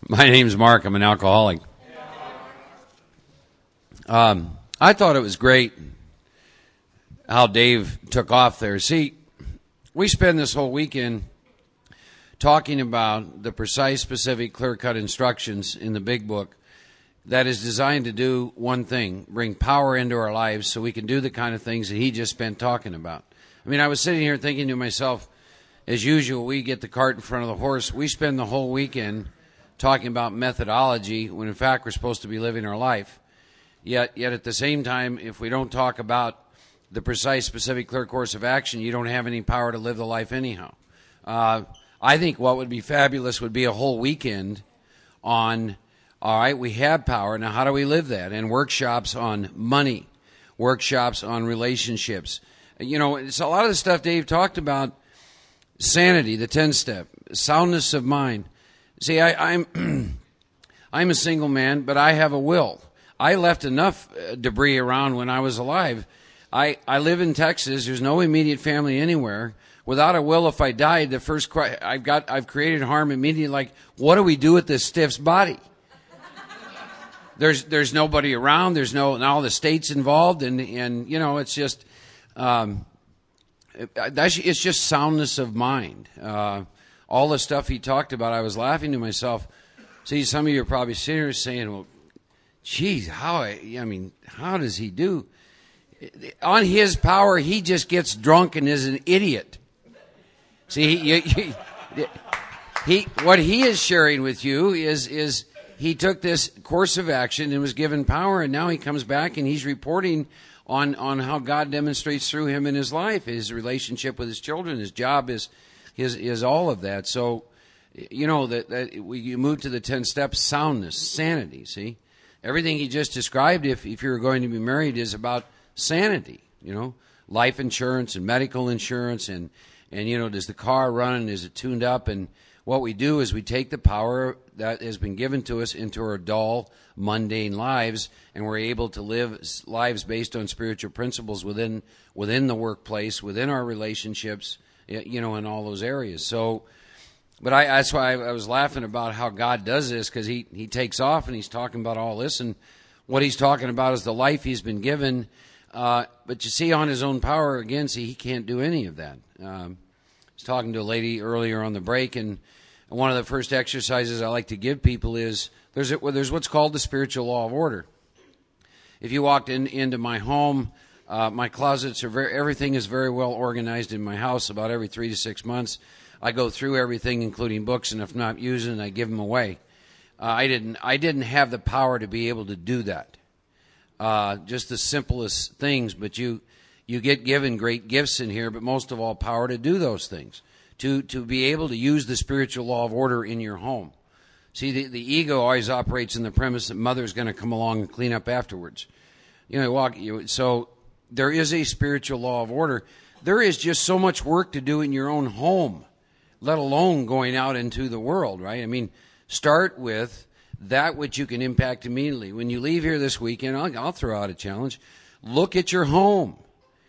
My name's Mark. I'm an alcoholic. I thought it was great how Dave took off there. See, we spend this whole weekend talking about the precise, specific, clear-cut instructions in the Big Book that is designed to do one thing, bring power into our lives so we can do the kind of things that he just spent talking about. I mean, I was sitting here thinking to myself, as usual, we get the cart in front of the horse. We spend the whole weekend talking about methodology when, in fact, we're supposed to be living our life. Yet at the same time, if we don't talk about the precise, specific, clear course of action, you don't have any power to live the life anyhow. I think what would be fabulous would be a whole weekend on, all right, we have power, now how do we live that? And workshops on money, workshops on relationships. You know, it's a lot of the stuff Dave talked about, sanity, the 10-step, soundness of mind. See, I'm a single man, but I have a will. I left enough debris around when I was alive. I live in Texas. There's no immediate family anywhere. Without a will, if I died, the first cry I've created harm immediately. Like, what do we do with this stiff's body? There's nobody around. There's all the state's involved, and you know, it's just it's just soundness of mind. All the stuff he talked about, I was laughing to myself. See, some of you are probably sitting here saying, well, geez, how does he do? On his power, he just gets drunk and is an idiot. See, what he is sharing with you is he took this course of action and was given power, and now he comes back and he's reporting on how God demonstrates through him in his life, his relationship with his children, his job, is all of that. So, you know, you move to the 10 steps, soundness, sanity, see? Everything he just described, if you're going to be married, is about sanity, you know? Life insurance and medical insurance and you know, does the car run and is it tuned up? And what we do is we take the power that has been given to us into our dull, mundane lives, and we're able to live lives based on spiritual principles within the workplace, within our relationships, you know, in all those areas. So, but that's why I was laughing about how God does this, because he takes off and he's talking about all this, and what he's talking about is the life he's been given. But you see, on his own power, again, see, he can't do any of that. I was talking to a lady earlier on the break, and one of the first exercises I like to give people is there's what's called the spiritual law of order. If you walked into my home, my closets everything is very well organized in my house. About every 3 to 6 months, I go through everything, including books, and if not using, I give them away. I didn't have the power to be able to do that. Just the simplest things, but you get given great gifts in here, but most of all, power to do those things, to be able to use the spiritual law of order in your home. See, the ego always operates in the premise that mother's going to come along and clean up afterwards. You know, so there is a spiritual law of order. There is just so much work to do in your own home, let alone going out into the world, right? I mean, start with that which you can impact immediately. When you leave here this weekend, I'll throw out a challenge. Look at your home.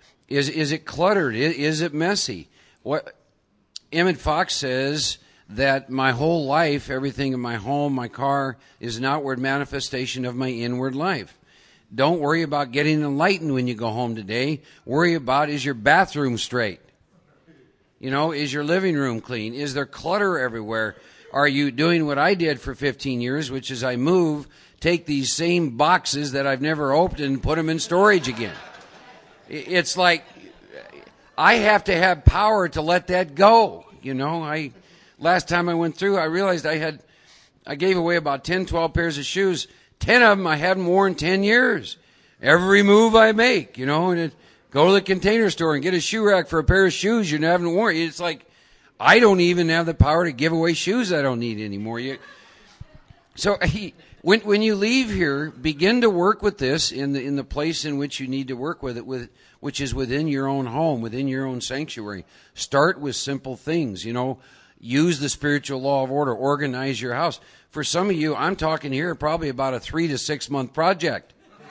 Is it cluttered? Is it messy? What Emmett Fox says that my whole life, everything in my home, my car, is an outward manifestation of my inward life. Don't worry about getting enlightened when you go home today. Worry about, is your bathroom straight? You know, is your living room clean? Is there clutter everywhere? Are you doing what I did for 15 years, which is I take these same boxes that I've never opened and put them in storage again? It's like I have to have power to let that go. You know, last time I went through, I realized I gave away about 10, 12 pairs of shoes. 10 of them I hadn't worn 10 years. Every move I make, you know, and go to the Container Store and get a shoe rack for a pair of shoes you haven't worn. It's like I don't even have the power to give away shoes I don't need anymore. So when you leave here, begin to work with this in the place in which you need to work with it, which is within your own home, within your own sanctuary. Start with simple things, you know. Use the spiritual law of order. Organize your house. For some of you, I'm talking here probably about a 3 to 6 month project.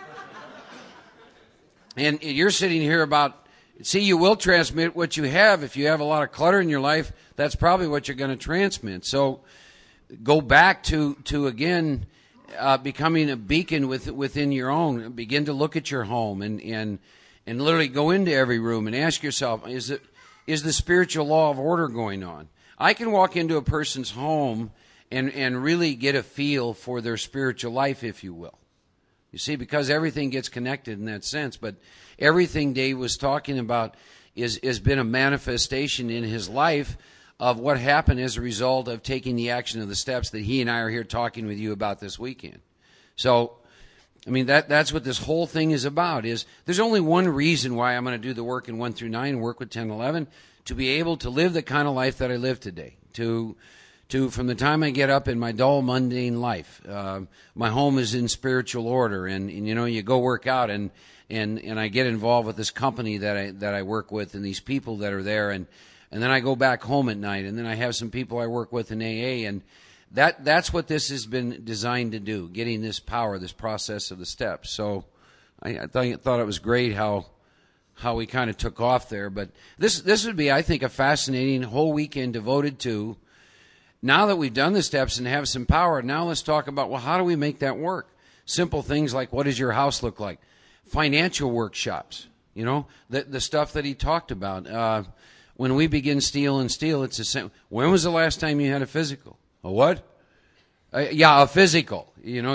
And you're sitting here you will transmit what you have. If you have a lot of clutter in your life, that's probably what you're going to transmit. So go back to again becoming a beacon within your own. Begin to look at your home and literally go into every room and ask yourself, is the spiritual law of order going on? I can walk into a person's home and really get a feel for their spiritual life, if you will. You see, because everything gets connected in that sense. But everything Dave was talking about has been a manifestation in his life of what happened as a result of taking the action of the steps that he and I are here talking with you about this weekend. So, I mean, that's what this whole thing is about. Is there's only one reason why I'm going to do the work in 1 through 9 and work with 10 and 11, to be able to live the kind of life that I live today, to from the time I get up in my dull, mundane life, my home is in spiritual order, and you know, you go work out, and I get involved with this company that I work with, and these people that are there, and then I go back home at night, and then I have some people I work with in AA, and that's what this has been designed to do, getting this power, this process of the steps. So I thought it was great how we kind of took off there, but this would be, I think, a fascinating whole weekend devoted to. Now that we've done the steps and have some power, now let's talk about, well, how do we make that work? Simple things like, what does your house look like? Financial workshops, you know, the stuff that he talked about. When we begin Steel and Steel, it's the same. When was the last time you had a physical? A what? A physical.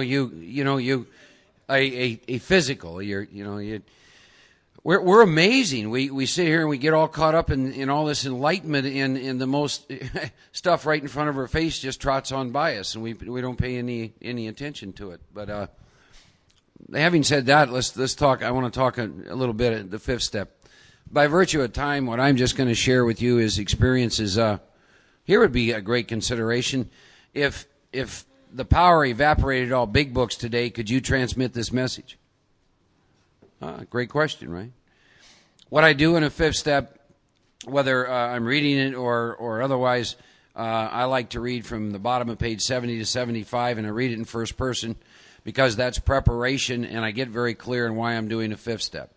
A physical. We're amazing. We sit here and we get all caught up in all this enlightenment, and the most stuff right in front of our face just trots on by us, and we don't pay any attention to it. But having said that, let's talk. I want to talk a little bit at the fifth step. By virtue of time, what I'm just going to share with you is experiences. Here would be a great consideration. If the power evaporated all big books today, could you transmit this message? Great question, right? What I do in a fifth step, whether I'm reading it or otherwise, I like to read from the bottom of page 70 to 75, and I read it in first person because that's preparation, and I get very clear in why I'm doing a fifth step.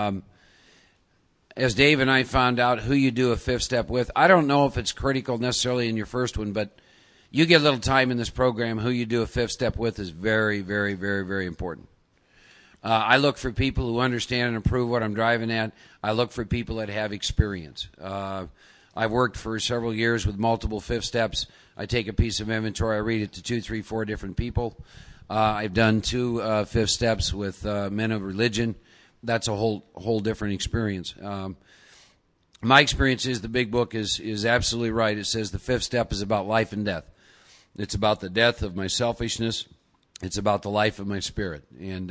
As Dave and I found out who you do a fifth step with, I don't know if it's critical necessarily in your first one, but you get a little time in this program, who you do a fifth step with is very, very, very, very important. I look for people who understand and approve what I'm driving at. I look for people that have experience. I've worked for several years with multiple fifth steps. I take a piece of inventory, I read it to 2, 3, 4 different people. I've done 2 fifth steps with men of religion. That's a whole different experience. My experience is the big book is absolutely right. It says the fifth step is about life and death. It's about the death of my selfishness. It's about the life of my spirit. And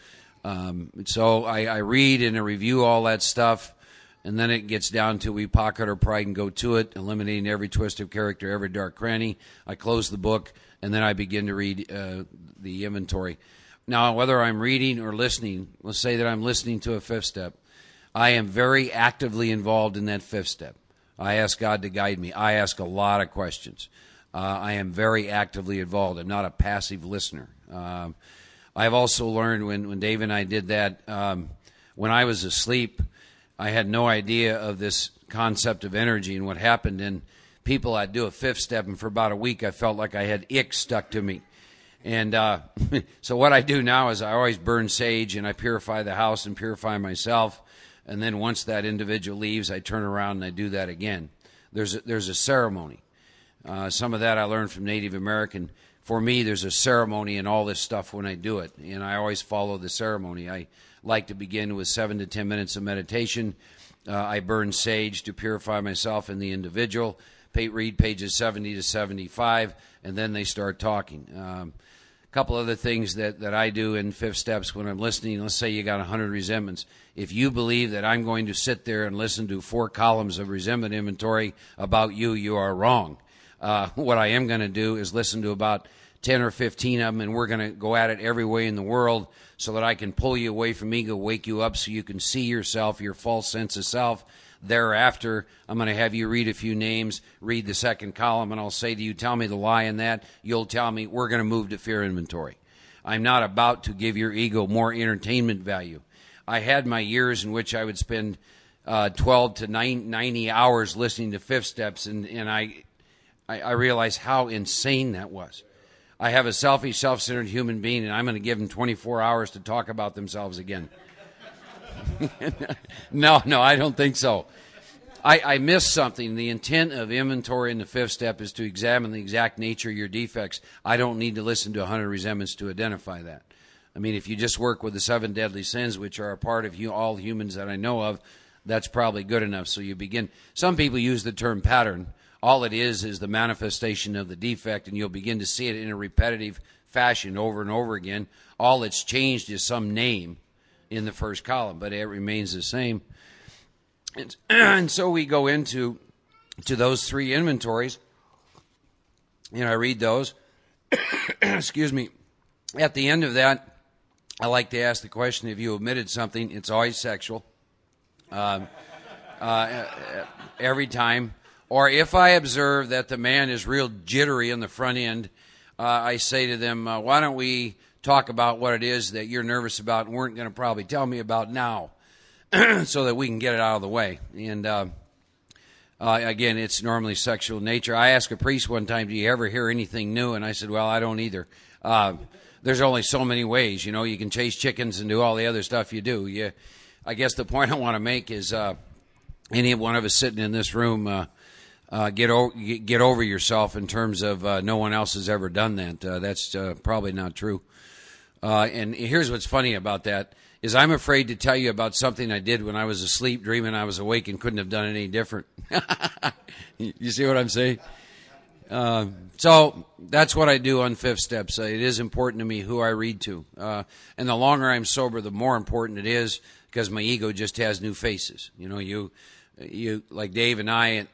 so I read and I review all that stuff, and then it gets down to we pocket our pride and go to it, eliminating every twist of character, every dark cranny. I close the book, and then I begin to read the inventory. Now, whether I'm reading or listening, let's say that I'm listening to a fifth step, I am very actively involved in that fifth step. I ask God to guide me. I ask a lot of questions. I am very actively involved. I'm not a passive listener. I've also learned when Dave and I did that, when I was asleep, I had no idea of this concept of energy and what happened. And people, I'd do a fifth step, and for about a week, I felt like I had ick stuck to me. And so what I do now is I always burn sage, and I purify the house and purify myself. And then once that individual leaves, I turn around and I do that again. There's a ceremony. Some of that I learned from Native American. For me, there's a ceremony in all this stuff when I do it, and I always follow the ceremony. I like to begin with 7 to 10 minutes of meditation. I burn sage to purify myself and the individual. Read pages 70 to 75, and then they start talking. A couple other things that I do in fifth steps when I'm listening. Let's say you got 100 resentments. If you believe that I'm going to sit there and listen to 4 columns of resentment inventory about you, you are wrong. What I am going to do is listen to about 10 or 15 of them, and we're going to go at it every way in the world so that I can pull you away from ego, wake you up so you can see yourself, your false sense of self. Thereafter, I'm going to have you read a few names, read the second column, and I'll say to you, tell me the lie in that. You'll tell me we're going to move to fear inventory. I'm not about to give your ego more entertainment value. I had my years in which I would spend 12 to 90 hours listening to fifth steps, and I realize how insane that was. I have a selfish, self-centered human being, and I'm going to give them 24 hours to talk about themselves again. No, I don't think so. I missed something. The intent of inventory in the fifth step is to examine the exact nature of your defects. I don't need to listen to 100 resentments to identify that. I mean, if you just work with the 7 deadly sins, which are a part of all humans that I know of, that's probably good enough. So you begin. Some people use the term pattern. All it is the manifestation of the defect, and you'll begin to see it in a repetitive fashion over and over again. All that's changed is some name in the first column, but it remains the same. And so we go into those 3 inventories, and I read those. Excuse me. At the end of that, I like to ask the question, if you omitted something, it's always sexual. Every time. Or if I observe that the man is real jittery in the front end, I say to them, why don't we talk about what it is that you're nervous about and weren't going to probably tell me about now, so that we can get it out of the way. And again, it's normally sexual nature. I asked a priest one time, do you ever hear anything new? And I said, well, I don't either. There's only so many ways. You can chase chickens and do all the other stuff you do. I guess the point I want to make is any one of us sitting in this room, get over yourself in terms of no one else has ever done that. That's probably not true. And here's what's funny about that is I'm afraid to tell you about something I did when I was asleep, dreaming I was awake and couldn't have done it any different. You see what I'm saying? So that's what I do on fifth steps. It is important to me who I read to. And the longer I'm sober, the more important it is, because my ego just has new faces. You like Dave and I,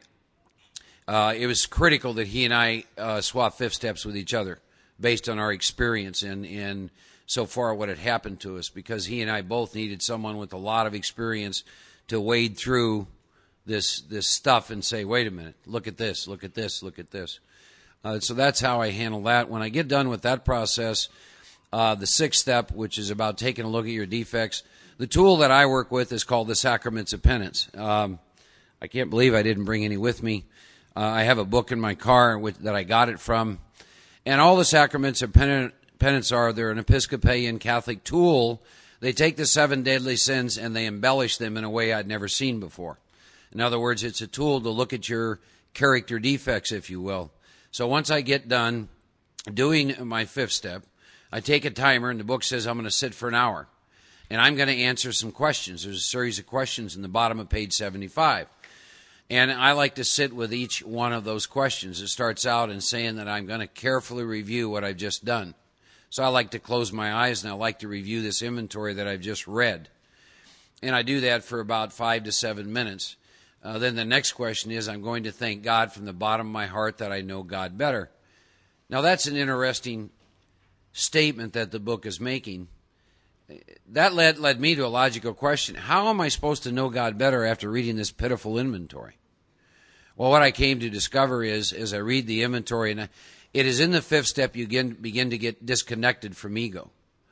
it was critical that he and I swap fifth steps with each other based on our experience and so far what had happened to us, because he and I both needed someone with a lot of experience to wade through this stuff and say, wait a minute, look at this, look at this, look at this. So that's how I handle that. When I get done with that process, the sixth step, which is about taking a look at your defects, the tool that I work with is called the Sacraments of Penance. I can't believe I didn't bring any with me. I have a book in my car that I got it from. And all the Sacraments of Penance they're an Episcopalian Catholic tool. They take the 7 deadly sins and they embellish them in a way I'd never seen before. In other words, it's a tool to look at your character defects, if you will. So once I get done doing my fifth step, I take a timer, and the book says I'm going to sit for an hour. And I'm going to answer some questions. There's a series of questions in the bottom of page 75. And I like to sit with each one of those questions. It starts out in saying that I'm going to carefully review what I've just done. So I like to close my eyes, and I like to review this inventory that I've just read. And I do that for about 5 to 7 minutes. Then the next question is, I'm going to thank God from the bottom of my heart that I know God better. Now that's an interesting statement that the book is making. That led me to a logical question. How am I supposed to know God better after reading this pitiful inventory? Well, what I came to discover is, as I read the inventory, and it is in the fifth step you begin to get disconnected from ego.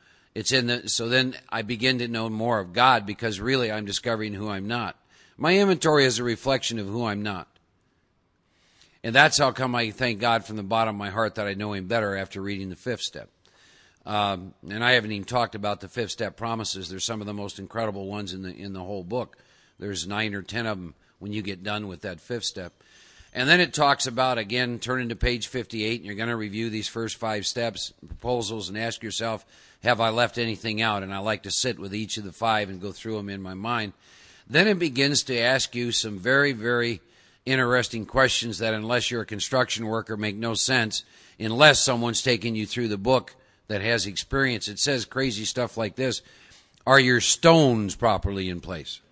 So then I begin to know more of God, because really I'm discovering who I'm not. My inventory is a reflection of who I'm not. And that's how come I thank God from the bottom of my heart that I know Him better after reading the fifth step. And I haven't even talked about the fifth step promises. They're some of the most incredible ones in the whole book. There's 9 or 10 of them when you get done with that fifth step. And then it talks about, again, turning to page 58, and you're going to review these first 5 steps, proposals, and ask yourself, have I left anything out? And I like to sit with each of the 5 and go through them in my mind. Then it begins to ask you some very, very interesting questions that, unless you're a construction worker, make no sense unless someone's taking you through the book that has experience. It says crazy stuff like this. Are your stones properly in place?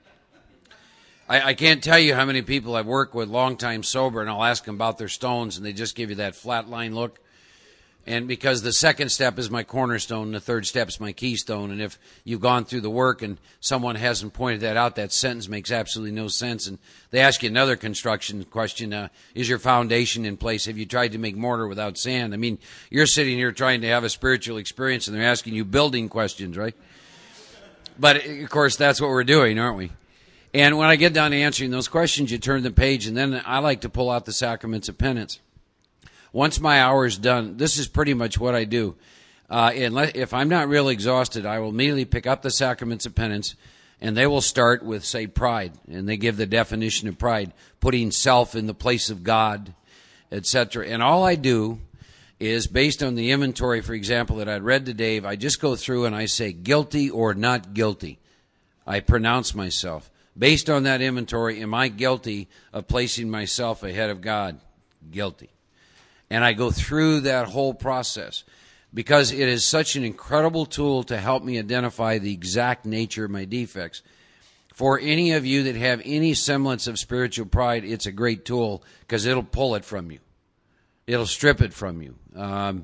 I can't tell you how many people I've worked with long time sober, and I'll ask them about their stones, and they just give you that flat line look. And because the second step is my cornerstone, the third step is my keystone, and if you've gone through the work and someone hasn't pointed that out, that sentence makes absolutely no sense. And they ask you another construction question, is your foundation in place? Have you tried to make mortar without sand? I mean, you're sitting here trying to have a spiritual experience, and they're asking you building questions, right? But, of course, that's what we're doing, aren't we? And when I get done answering those questions, you turn the page, and then I like to pull out the sacraments of penance. Once my hour is done, this is pretty much what I do. If I'm not really exhausted, I will immediately pick up the sacraments of penance, and they will start with, say, pride. And they give the definition of pride, putting self in the place of God, etc. And all I do is, based on the inventory, for example, that I read to Dave, I just go through and I say guilty or not guilty. I pronounce myself. Based on that inventory, am I guilty of placing myself ahead of God? Guilty. And I go through that whole process because it is such an incredible tool to help me identify the exact nature of my defects. For any of you that have any semblance of spiritual pride, it's a great tool because it'll pull it from you. It'll strip it from you. I'll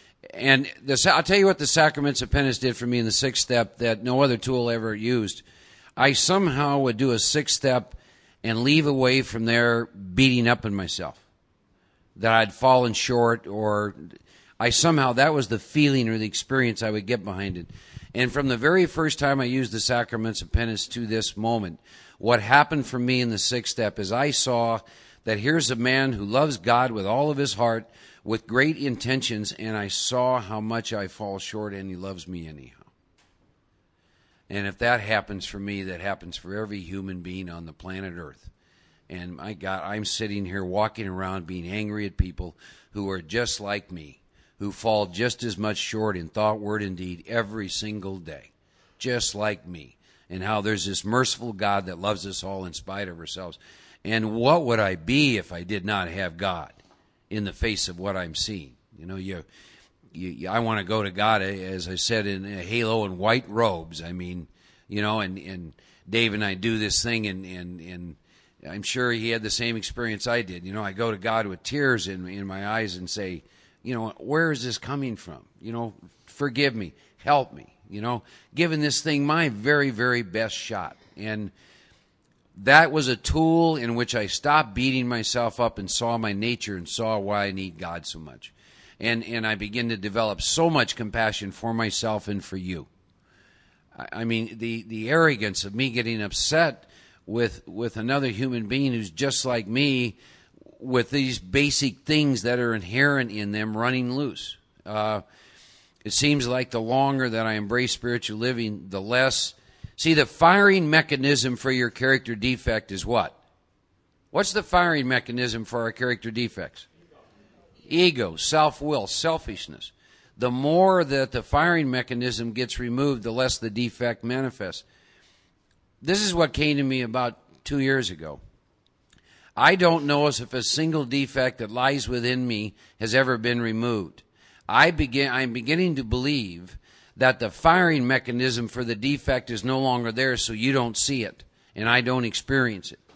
tell you what the sacraments of penance did for me in the sixth step that no other tool ever used. I somehow would do a sixth step and leave away from there beating up on myself, that I'd fallen short, or that was the feeling or the experience I would get behind it. And from the very first time I used the sacraments of penance to this moment, what happened for me in the sixth step is I saw that here's a man who loves God with all of his heart, with great intentions, and I saw how much I fall short, and he loves me anyhow. And if that happens for me, that happens for every human being on the planet Earth. And my God, I'm sitting here walking around being angry at people who are just like me, who fall just as much short in thought, word, and deed every single day, just like me. And how there's this merciful God that loves us all in spite of ourselves. And what would I be if I did not have God in the face of what I'm seeing? You know, I want to go to God, as I said, in a halo and white robes. I mean, you know, and Dave and I do this thing, and I'm sure he had the same experience I did. You know, I go to God with tears in my eyes and say, you know, where is this coming from? You know, forgive me, help me, you know, giving this thing my very, very best shot. And that was a tool in which I stopped beating myself up and saw my nature and saw why I need God so much. And I begin to develop so much compassion for myself and for you. I mean, the arrogance of me getting upset with another human being who's just like me, with these basic things that are inherent in them running loose. It seems like the longer that I embrace spiritual living, the less. See, the firing mechanism for your character defect is what? What's the firing mechanism for our character defects? Ego, self-will, selfishness. The more that the firing mechanism gets removed, the less the defect manifests. This is what came to me about 2 years ago. I don't know as if a single defect that lies within me has ever been removed. I'm beginning to believe that the firing mechanism for the defect is no longer there, so you don't see it, and I don't experience it.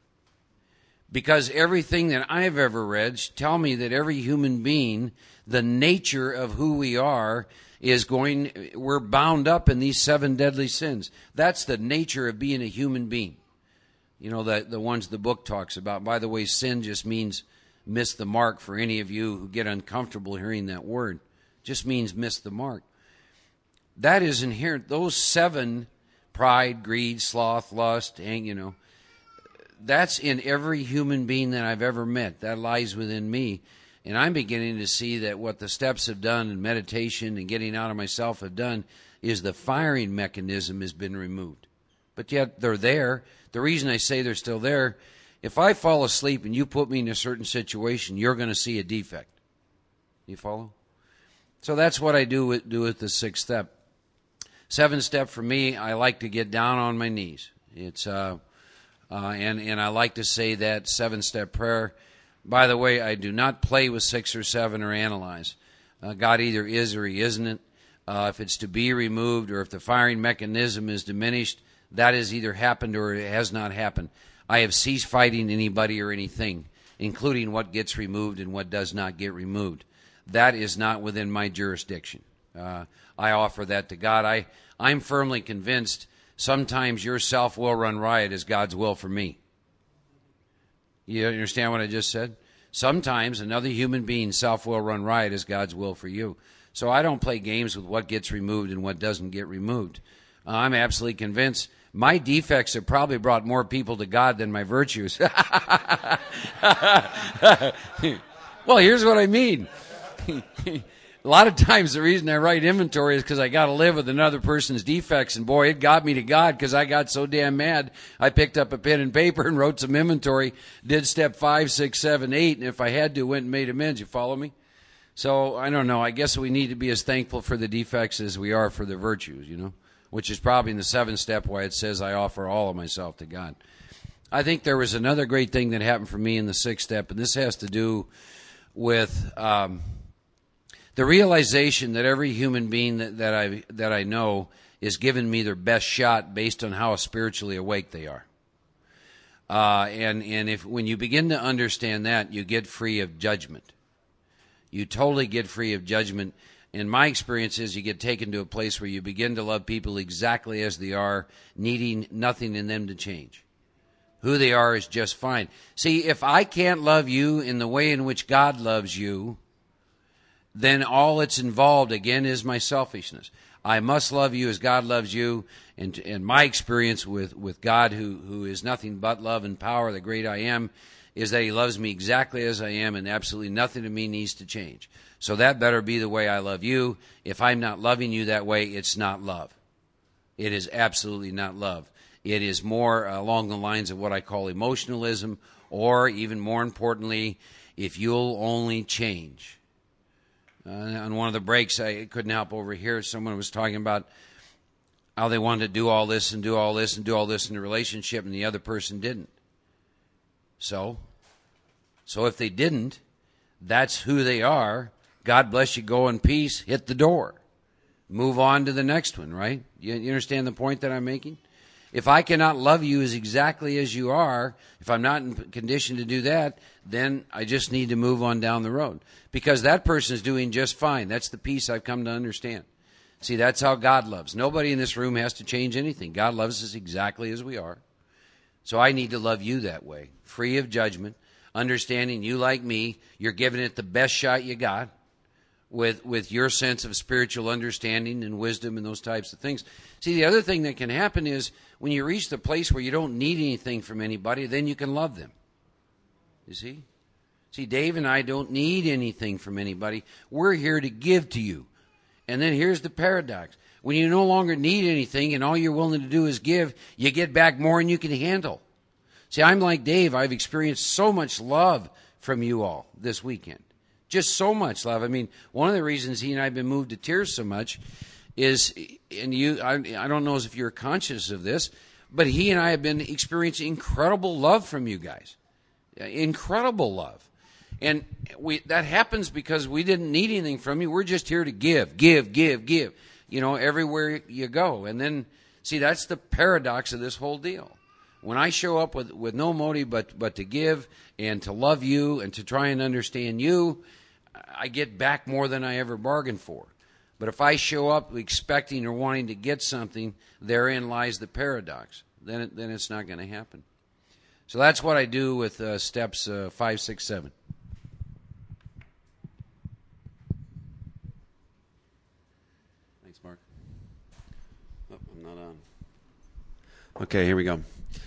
Because everything that I've ever read tell me that every human being, the nature of who we are, we're bound up in these 7 deadly sins. That's the nature of being a human being. You know, the ones the book talks about. By the way, sin just means miss the mark for any of you who get uncomfortable hearing that word. Just means miss the mark. That is inherent. Those 7, pride, greed, sloth, lust, that's in every human being that I've ever met. That lies within me. And I'm beginning to see that what the steps have done and meditation and getting out of myself have done is the firing mechanism has been removed. But yet they're there. The reason I say they're still there, if I fall asleep and you put me in a certain situation, you're going to see a defect. You follow? So that's what I do with the 6th step. 7th step for me, I like to get down on my knees. It's and I like to say that 7-step prayer. By the way, I do not play with 6 or 7 or analyze. God either is or he isn't. If it's to be removed or if the firing mechanism is diminished, that has either happened or it has not happened. I have ceased fighting anybody or anything, including what gets removed and what does not get removed. That is not within my jurisdiction. I offer that to God. I'm firmly convinced sometimes your self will run riot is God's will for me. You understand what I just said? Sometimes another human being's self will run riot is God's will for you. So I don't play games with what gets removed and what doesn't get removed. I'm absolutely convinced my defects have probably brought more people to God than my virtues. Well, here's what I mean. A lot of times the reason I write inventory is because I got to live with another person's defects, and boy, it got me to God because I got so damn mad. I picked up a pen and paper and wrote some inventory, did step 5, 6, 7, 8, and if I had to, went and made amends. You follow me? So, I don't know. I guess we need to be as thankful for the defects as we are for the virtues, which is probably in the 7th step why it says I offer all of myself to God. I think there was another great thing that happened for me in the 6th step, and this has to do with the realization that every human being that I know is giving me their best shot based on how spiritually awake they are. And if when you begin to understand that, you get free of judgment. You totally get free of judgment. In my experience is you get taken to a place where you begin to love people exactly as they are, needing nothing in them to change. Who they are is just fine. See, if I can't love you in the way in which God loves you, then all that's involved, again, is my selfishness. I must love you as God loves you. And my experience with God, who is nothing but love and power, the great I am, is that he loves me exactly as I am, and absolutely nothing in me needs to change. So that better be the way I love you. If I'm not loving you that way, it's not love. It is absolutely not love. It is more along the lines of what I call emotionalism, or even more importantly, if you'll only change. On one of the breaks, I couldn't help overhear someone was talking about how they wanted to do all this and do all this and do all this in a relationship, and the other person didn't. So if they didn't, that's who they are. God bless you, go in peace, hit the door. Move on to the next one, right? You understand the point that I'm making? If I cannot love you as exactly as you are, if I'm not in condition to do that, then I just need to move on down the road. Because that person is doing just fine. That's the peace I've come to understand. See, that's how God loves. Nobody in this room has to change anything. God loves us exactly as we are. So I need to love you that way, free of judgment, understanding you like me, you're giving it the best shot you got with your sense of spiritual understanding and wisdom and those types of things. See, the other thing that can happen is when you reach the place where you don't need anything from anybody, then you can love them. You see? See, Dave and I don't need anything from anybody. We're here to give to you. And then here's the paradox. When you no longer need anything and all you're willing to do is give, you get back more than you can handle. See, I'm like Dave. I've experienced so much love from you all this weekend. Just so much love. I mean, one of the reasons he and I have been moved to tears so much is, and I don't know if you're conscious of this, but he and I have been experiencing incredible love from you guys. Incredible love. And that happens because we didn't need anything from you. We're just here to give, everywhere you go. And then, see, that's the paradox of this whole deal. When I show up with no motive but to give and to love you and to try and understand you, I get back more than I ever bargained for. But if I show up expecting or wanting to get something, therein lies the paradox. Then it's not going to happen. So that's what I do with steps 5, 6, 7. Thanks, Mark. Oh, I'm not on. Okay, here we go.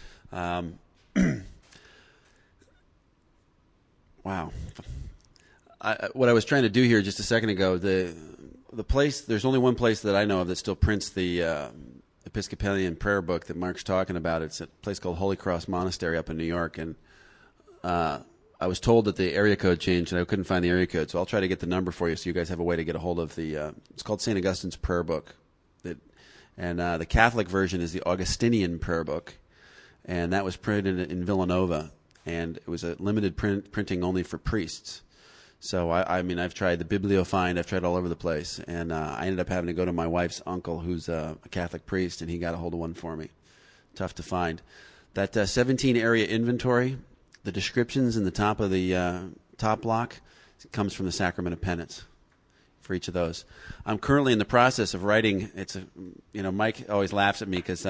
Wow. What I was trying to do here just a second ago, the place, there's only one place that I know of that still prints the Episcopalian prayer book that Mark's talking about. It's a place called Holy Cross Monastery up in New York, and I was told that the area code changed, and I couldn't find the area code, so I'll try to get the number for you so you guys have a way to get a hold of the, it's called St. Augustine's Prayer Book. And the Catholic version is the Augustinian Prayer Book, and that was printed in Villanova, and it was a limited printing only for priests. So, I mean, I've tried the Bibliofind, I've tried all over the place, and I ended up having to go to my wife's uncle, who's a Catholic priest, and he got a hold of one for me. Tough to find. That 17-area inventory, the descriptions in the top of the top block, comes from the Sacrament of Penance for each of those. I'm currently in the process of writing. Mike always laughs at me because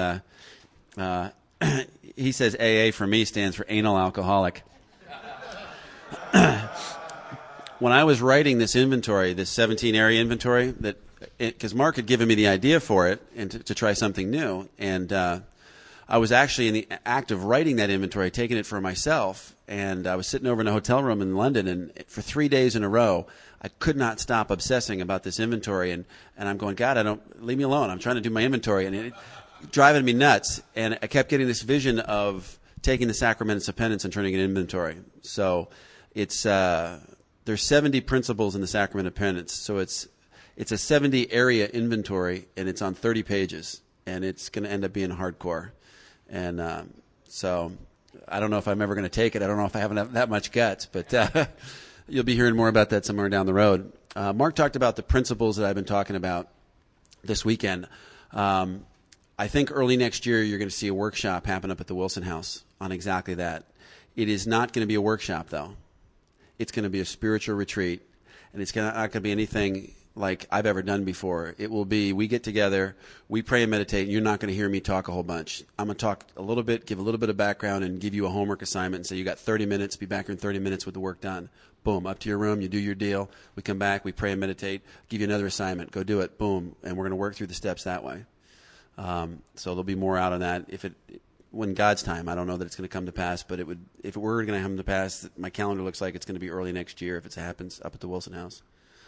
he says AA for me stands for anal alcoholic. When I was writing this inventory, this 17-area inventory, because Mark had given me the idea for it and to try something new, and I was actually in the act of writing that inventory, taking it for myself, and I was sitting over in a hotel room in London, and for 3 days in a row, I could not stop obsessing about this inventory, and I'm going, God, leave me alone. I'm trying to do my inventory, and it driving me nuts. And I kept getting this vision of taking the sacraments of penance and turning it into inventory. So it's there's 70 principles in the sacrament of penance. So it's a 70 area inventory, and it's on 30 pages, and it's going to end up being hardcore. And so I don't know if I'm ever going to take it. I don't know if I have that much guts, but you'll be hearing more about that somewhere down the road. Mark talked about the principles that I've been talking about this weekend. I think early next year you're going to see a workshop happen up at the Wilson House on exactly that. It is not going to be a workshop, though. It's going to be a spiritual retreat, and it's not going to be anything like I've ever done before. It will be, we get together, we pray and meditate, and you're not going to hear me talk a whole bunch. I'm going to talk a little bit, give a little bit of background, and give you a homework assignment and say, you got 30 minutes, be back here in 30 minutes with the work done. Boom, up to your room, you do your deal. We come back, we pray and meditate, give you another assignment, go do it, boom, and we're going to work through the steps that way. So there'll be more out on that when God's time. I don't know that it's going to come to pass, but if it were going to come to pass, my calendar looks like it's going to be early next year if it happens up at the Wilson House.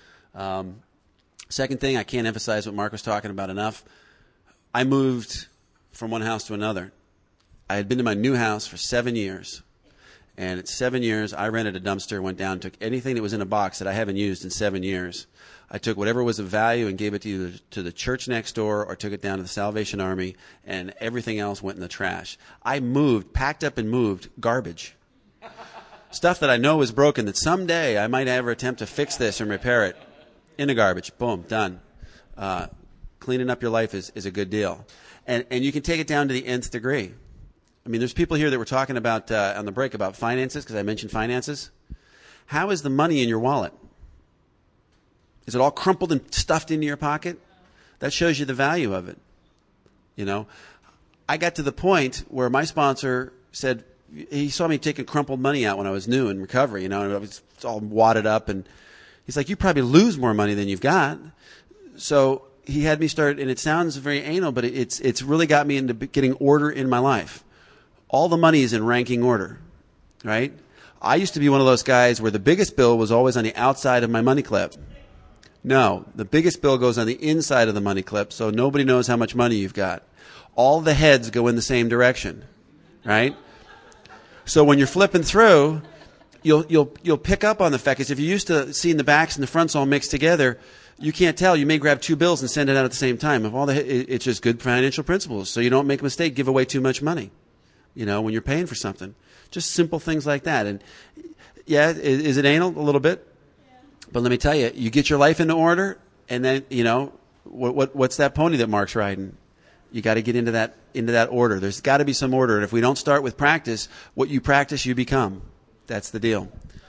Second thing, I can't emphasize what Mark was talking about enough. I moved from one house to another. I had been to my new house for 7 years. And at 7 years, I rented a dumpster, went down, took anything that was in a box that I haven't used in 7 years. I took whatever was of value and gave it to either to the church next door or took it down to the Salvation Army, and everything else went in the trash. I moved, packed up and moved garbage. Stuff that I know is broken, that someday I might ever attempt to fix this and repair it. In the garbage. Boom, done. Cleaning up your life is a good deal. And you can take it down to the nth degree. I mean, there's people here that were talking about on the break about finances, because I mentioned finances. How is the money in your wallet? Is it all crumpled and stuffed into your pocket? That shows you the value of it. You know, I got to the point where my sponsor said, he saw me taking crumpled money out when I was new in recovery, and I was all wadded up, and he's like, you probably lose more money than you've got. So he had me start, and it sounds very anal, but it's really got me into getting order in my life. All the money is in ranking order, right? I used to be one of those guys where the biggest bill was always on the outside of my money clip. No, the biggest bill goes on the inside of the money clip, so nobody knows how much money you've got. All the heads go in the same direction, right? So when you're flipping through, you'll pick up on the fact, because if you're used to seeing the backs and the fronts all mixed together, you can't tell. You may grab two bills and send it out at the same time. It's just good financial principles, so you don't make a mistake, give away too much money, when you're paying for something. Just simple things like that. And yeah, is it anal? A little bit. But let me tell you, you get your life into order, and then, what's that pony that Mark's riding? You got to get into that order. There's got to be some order. And if we don't start with practice, what you practice, you become. That's the deal.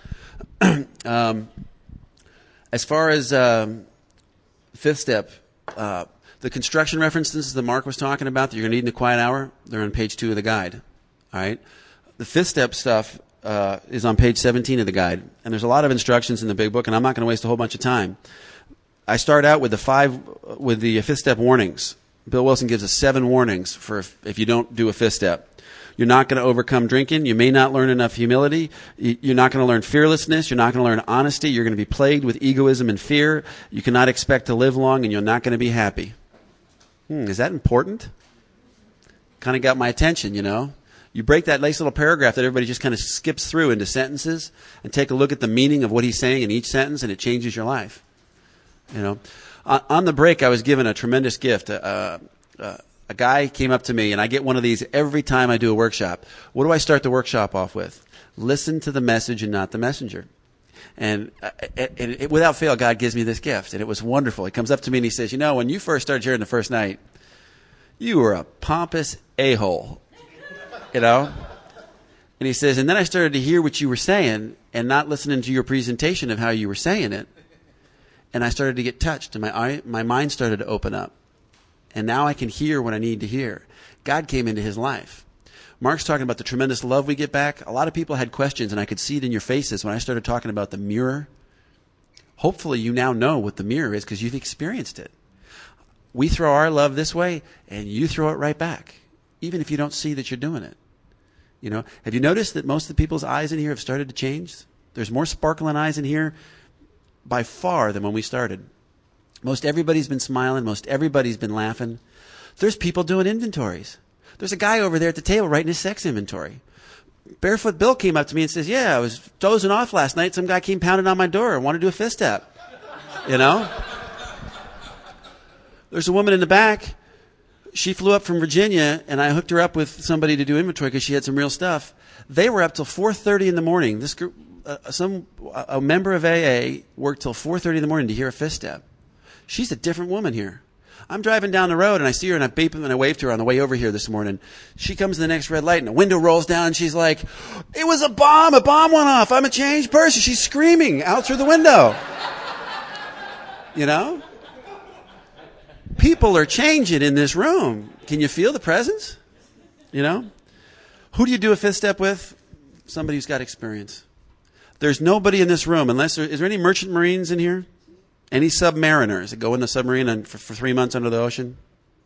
As far as fifth step, the construction references that Mark was talking about that you're going to need in the quiet hour, they're on page 2 of the guide. All right? The fifth step stuff is on page 17 of the guide. And there's a lot of instructions in the big book, and I'm not going to waste a whole bunch of time. I start out with the fifth step warnings. Bill Wilson gives us 7 warnings for if you don't do a fifth step. You're not going to overcome drinking. You may not learn enough humility. You're not going to learn fearlessness. You're not going to learn honesty. You're going to be plagued with egoism and fear. You cannot expect to live long, and you're not going to be happy. Is that important? Kind of got my attention, You break that nice little paragraph that everybody just kind of skips through into sentences and take a look at the meaning of what he's saying in each sentence, and it changes your life. On the break, I was given a tremendous gift. A guy came up to me, and I get one of these every time I do a workshop. What do I start the workshop off with? Listen to the message and not the messenger. And without fail, God gives me this gift, and it was wonderful. He comes up to me and he says, when you first started here in the first night, you were a pompous a-hole, And he says, and then I started to hear what you were saying and not listening to your presentation of how you were saying it. And I started to get touched, and my mind started to open up. And now I can hear what I need to hear. God came into his life. Mark's talking about the tremendous love we get back. A lot of people had questions, and I could see it in your faces when I started talking about the mirror. Hopefully you now know what the mirror is because you've experienced it. We throw our love this way, and you throw it right back. even if you don't see that you're doing it. You know, have you noticed that most of the people's eyes in here have started to change? There's more sparkle in eyes in here by far than when we started. Most everybody's been smiling. Most everybody's been laughing. There's people doing inventories. There's a guy over there at the table writing his sex inventory. Barefoot Bill came up to me and says, yeah, I was dozing off last night. Some guy came pounding on my door and wanted to do a fist step. You know? There's a woman in the back. She flew up from Virginia, and I hooked her up with somebody to do inventory because she had some real stuff. They were up till 4:30 in the morning. This group, a member of AA worked till 4:30 in the morning to hear a fist step. She's a different woman here. I'm driving down the road, and I see her, and I beep and I waved to her on the way over here this morning. She comes to the next red light, and the window rolls down, and she's like, it was a bomb went off, I'm a changed person. She's screaming out through the window. You know? People are changing in this room. Can you feel the presence? You know? Who do you do a fifth step with? Somebody who's got experience. There's nobody in this room, is there any merchant marines in here? Any submariners that go in the submarine for 3 months under the ocean?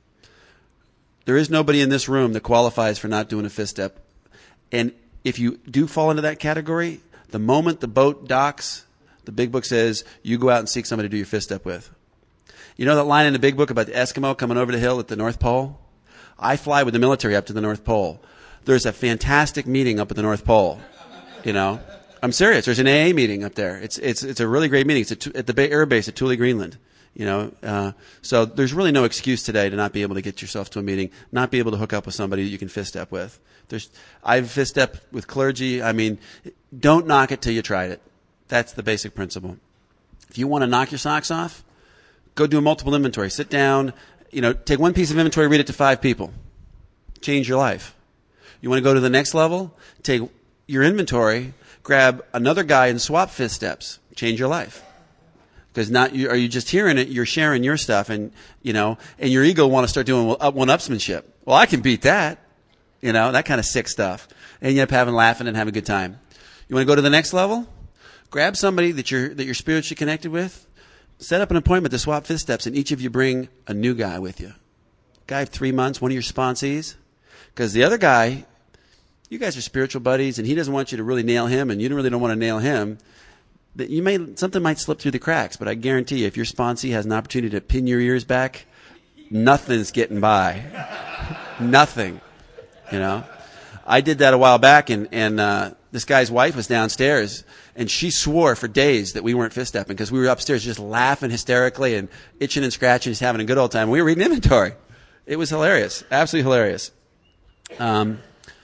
There is nobody in this room that qualifies for not doing a fifth step. And if you do fall into that category, the moment the boat docks, the big book says, you go out and seek somebody to do your fifth step with. You know that line in the big book about the Eskimo coming over the hill at the North Pole? I fly with the military up to the North Pole. There's a fantastic meeting up at the North Pole. You know? I'm serious. There's an AA meeting up there. It's a really great meeting. It's at the Bay Air Base at Thule, Greenland. You know, so there's really no excuse today to not be able to get yourself to a meeting, not be able to hook up with somebody that you can fist step with. I've fist stepped with clergy. I mean, don't knock it till you tried it. That's the basic principle. If you want to knock your socks off, go do a multiple inventory. Sit down, you know, take one piece of inventory, read it to 5 people. Change your life. You want to go to the next level? Take your inventory, grab another guy and swap fifth steps. Change your life. Because are you just hearing it, you're sharing your stuff, and you know, and your ego want to start doing one-upsmanship. Well, I can beat that. You know, that kind of sick stuff. And you end up laughing and having a good time. You want to go to the next level? Grab somebody that you're spiritually connected with. Set up an appointment to swap fifth steps, and each of you bring a new guy with you. Guy of 3 months, one of your sponsees. Because the other guy, you guys are spiritual buddies, and he doesn't want you to really nail him, and you really don't want to nail him. That something might slip through the cracks, but I guarantee you, if your sponsee has an opportunity to pin your ears back, nothing's getting by. Nothing. You know? I did that a while back, and this guy's wife was downstairs, and she swore for days that we weren't fist stepping because we were upstairs just laughing hysterically and itching and scratching, just having a good old time. We were reading inventory. It was hilarious. Absolutely hilarious. The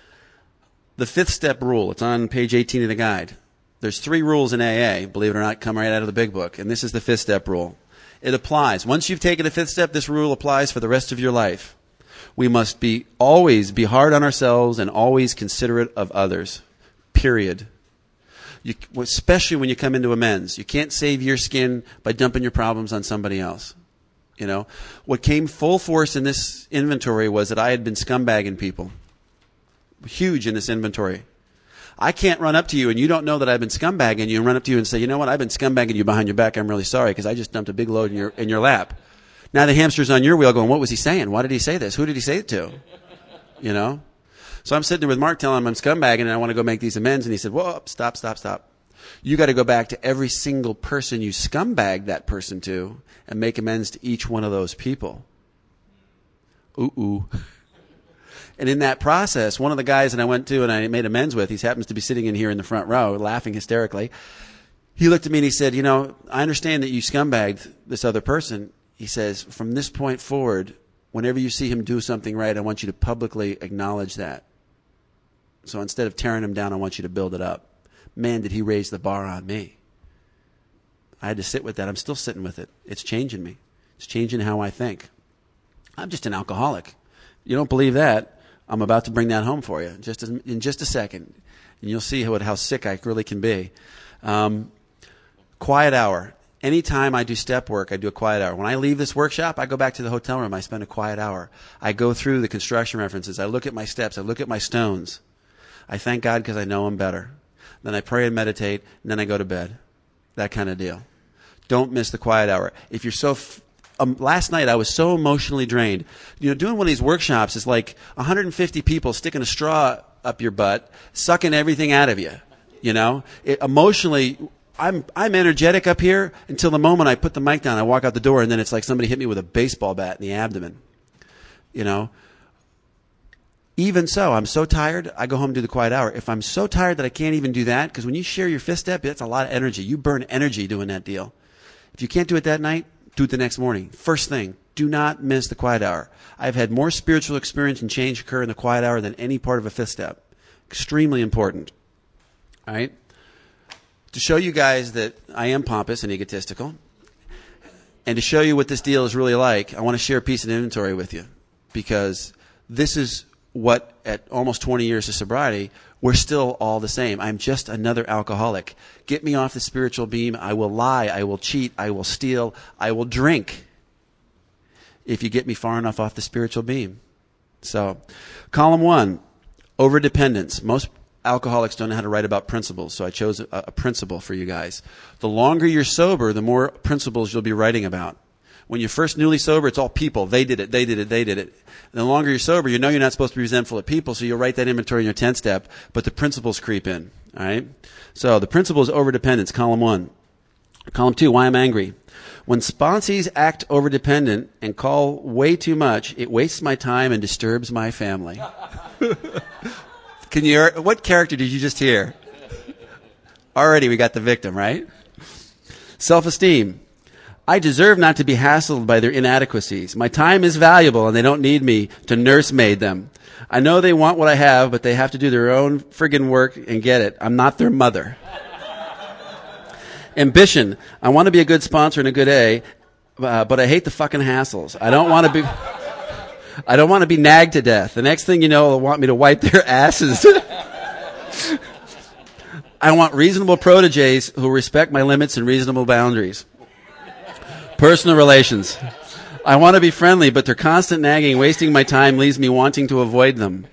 fifth step rule. It's on page 18 of the guide. There's 3 rules in AA, believe it or not, come right out of the big book, and this is the fifth step rule. It applies. Once you've taken the fifth step, this rule applies for the rest of your life. We must always be hard on ourselves and always considerate of others. Period. Especially when you come into amends. You can't save your skin by dumping your problems on somebody else. You know, what came full force in this inventory was that I had been scumbagging people. Huge in this inventory. I can't run up to you and you don't know that I've been scumbagging you and run up to you and say, you know what, I've been scumbagging you behind your back. I'm really sorry because I just dumped a big load in your lap. Now the hamster's on your wheel going, what was he saying? Why did he say this? Who did he say it to? You know? So I'm sitting there with Mark telling him I'm scumbagging and I want to go make these amends. And he said, whoa, stop. You got to go back to every single person you scumbagged that person to and make amends to each one of those people. Ooh. And in that process, one of the guys that I went to and I made amends with, he happens to be sitting in here in the front row laughing hysterically. He looked at me and he said, you know, I understand that you scumbagged this other person. He says, from this point forward, whenever you see him do something right, I want you to publicly acknowledge that. So instead of tearing him down, I want you to build it up. Man, did he raise the bar on me. I had to sit with that. I'm still sitting with it. It's changing me. It's changing how I think. I'm just an alcoholic. You don't believe that? I'm about to bring that home for you in just a second. And you'll see how sick I really can be. Quiet hour. Anytime I do step work, I do a quiet hour. When I leave this workshop, I go back to the hotel room. I spend a quiet hour. I go through the construction references. I look at my steps. I look at my stones. I thank God because I know Him better. Then I pray and meditate, and then I go to bed. That kind of deal. Don't miss the quiet hour. If you're so last night I was so emotionally drained. Doing one of these workshops is like 150 people sticking a straw up your butt, sucking everything out of you. Emotionally, I'm energetic up here until the moment I put the mic down. I walk out the door, and then it's like somebody hit me with a baseball bat in the abdomen. Even so, I'm so tired, I go home and do the quiet hour. If I'm so tired that I can't even do that, because when you share your fifth step, that's a lot of energy. You burn energy doing that deal. If you can't do it that night, do it the next morning. First thing, do not miss the quiet hour. I've had more spiritual experience and change occur in the quiet hour than any part of a fifth step. Extremely important. All right? To show you guys that I am pompous and egotistical, and to show you what this deal is really like, I want to share a piece of inventory with you, because this is what, at almost 20 years of sobriety, we're still all the same. I'm just another alcoholic. Get me off the spiritual beam. I will lie. I will cheat. I will steal. I will drink if you get me far enough off the spiritual beam. So, column 1, overdependence. Most alcoholics don't know how to write about principles, so I chose a principle for you guys. The longer you're sober, the more principles you'll be writing about. When you're first newly sober, it's all people. They did it, they did it, they did it. And the longer you're sober, you know you're not supposed to be resentful of people, so you'll write that inventory in your 10th step, but the principles creep in. All right? So the principle is overdependence, column 1. Column 2, why I'm angry. When sponsees act overdependent and call way too much, it wastes my time and disturbs my family. What character did you just hear? Already we got the victim, right? Self-esteem. I deserve not to be hassled by their inadequacies. My time is valuable and they don't need me to nursemaid them. I know they want what I have, but they have to do their own friggin' work and get it. I'm not their mother. Ambition. I want to be a good sponsor and a good A, but I hate the fucking hassles. I don't want to be nagged to death. The next thing you know, they'll want me to wipe their asses. I want reasonable proteges who respect my limits and reasonable boundaries. Personal relations. I want to be friendly, but their constant nagging, wasting my time, leaves me wanting to avoid them.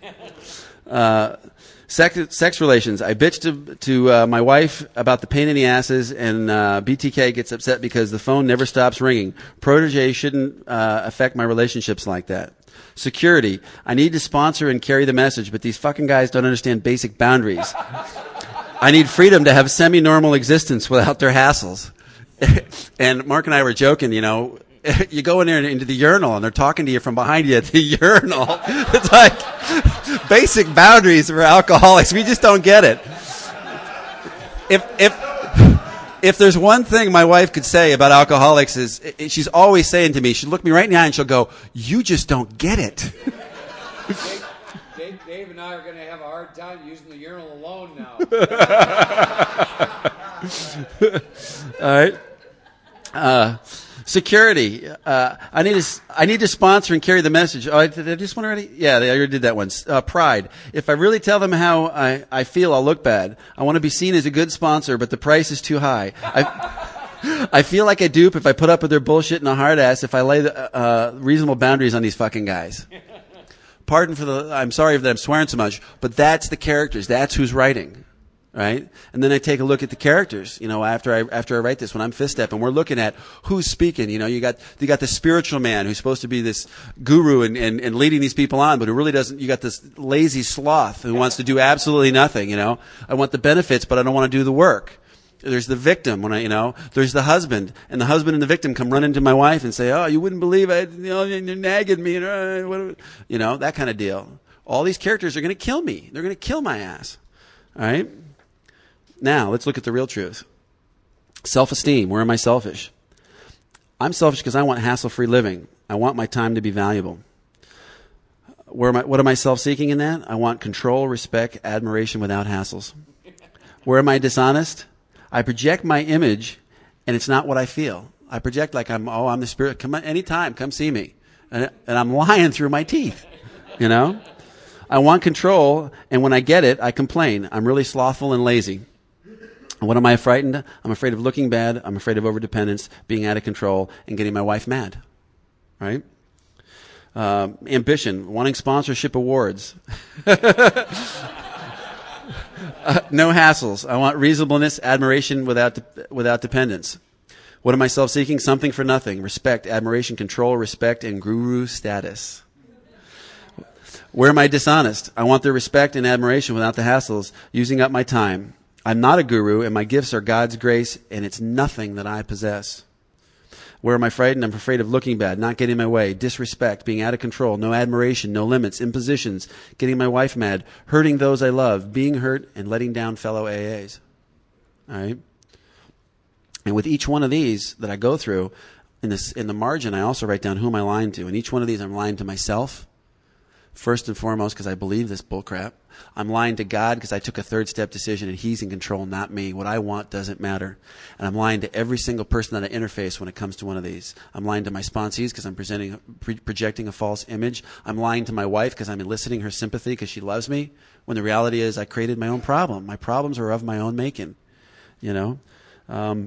Sex relations. I bitch to my wife about the pain in the asses, and BTK gets upset because the phone never stops ringing. Protege shouldn't affect my relationships like that. Security. I need to sponsor and carry the message, but these fucking guys don't understand basic boundaries. I need freedom to have a semi-normal existence without their hassles. And Mark and I were joking, you go in there into the urinal and they're talking to you from behind you at the urinal. It's like basic boundaries for alcoholics. We just don't get it. If there's one thing my wife could say about alcoholics is she's always saying to me, she'll look me right in the eye and she'll go, "You just don't get it." Dave and I are going to have a hard time using the urinal alone now. All right. Security. I need to sponsor and carry the message. Oh, did I just one already? Yeah, I already did that one. Pride. If I really tell them how I feel, I'll look bad. I want to be seen as a good sponsor, but the price is too high. I feel like a dupe if I put up with their bullshit and a hard ass if I lay the reasonable boundaries on these fucking guys. I'm sorry that I'm swearing so much, but that's the characters. That's who's writing. Right? And then I take a look at the characters, after I write this, when I'm fifth step, and we're looking at who's speaking. You got the spiritual man who's supposed to be this guru and leading these people on, but who really doesn't. You got this lazy sloth who wants to do absolutely nothing, I want the benefits, but I don't want to do the work. There's the victim there's the husband, and the husband and the victim come run into my wife and say, "Oh, you wouldn't believe it, you're nagging me," that kind of deal. All these characters are going to kill me. They're going to kill my ass. All right? Now, let's look at the real truth. Self-esteem. Where am I selfish? I'm selfish because I want hassle-free living. I want my time to be valuable. What am I self-seeking in that? I want control, respect, admiration without hassles. Where am I dishonest? I project my image, and it's not what I feel. I project like I'm the spirit. Come on, anytime, come see me. And I'm lying through my teeth, I want control, and when I get it, I complain. I'm really slothful and lazy. What am I frightened? I'm afraid of looking bad. I'm afraid of overdependence, being out of control, and getting my wife mad. Right? Ambition, wanting sponsorship awards. No hassles. I want reasonableness, admiration without dependence. What am I self-seeking? Something for nothing. Respect, admiration, control, respect, and guru status. Where am I dishonest? I want their respect and admiration without the hassles, using up my time. I'm not a guru, and my gifts are God's grace, and it's nothing that I possess. Where am I frightened? I'm afraid of looking bad, not getting my way, disrespect, being out of control, no admiration, no limits, impositions, getting my wife mad, hurting those I love, being hurt, and letting down fellow AAs. All right? And with each one of these that I go through, in the margin, I also write down who am I lying to. And each one of these, I'm lying to myself, first and foremost, because I believe this bullcrap. I'm lying to God because I took a third step decision and He's in control, not me. What I want doesn't matter. And I'm lying to every single person that I interface when it comes to one of these. I'm lying to my sponsees because I'm projecting a false image. I'm lying to my wife because I'm eliciting her sympathy because she loves me, when the reality is I created my own problem. My problems are of my own making, you know.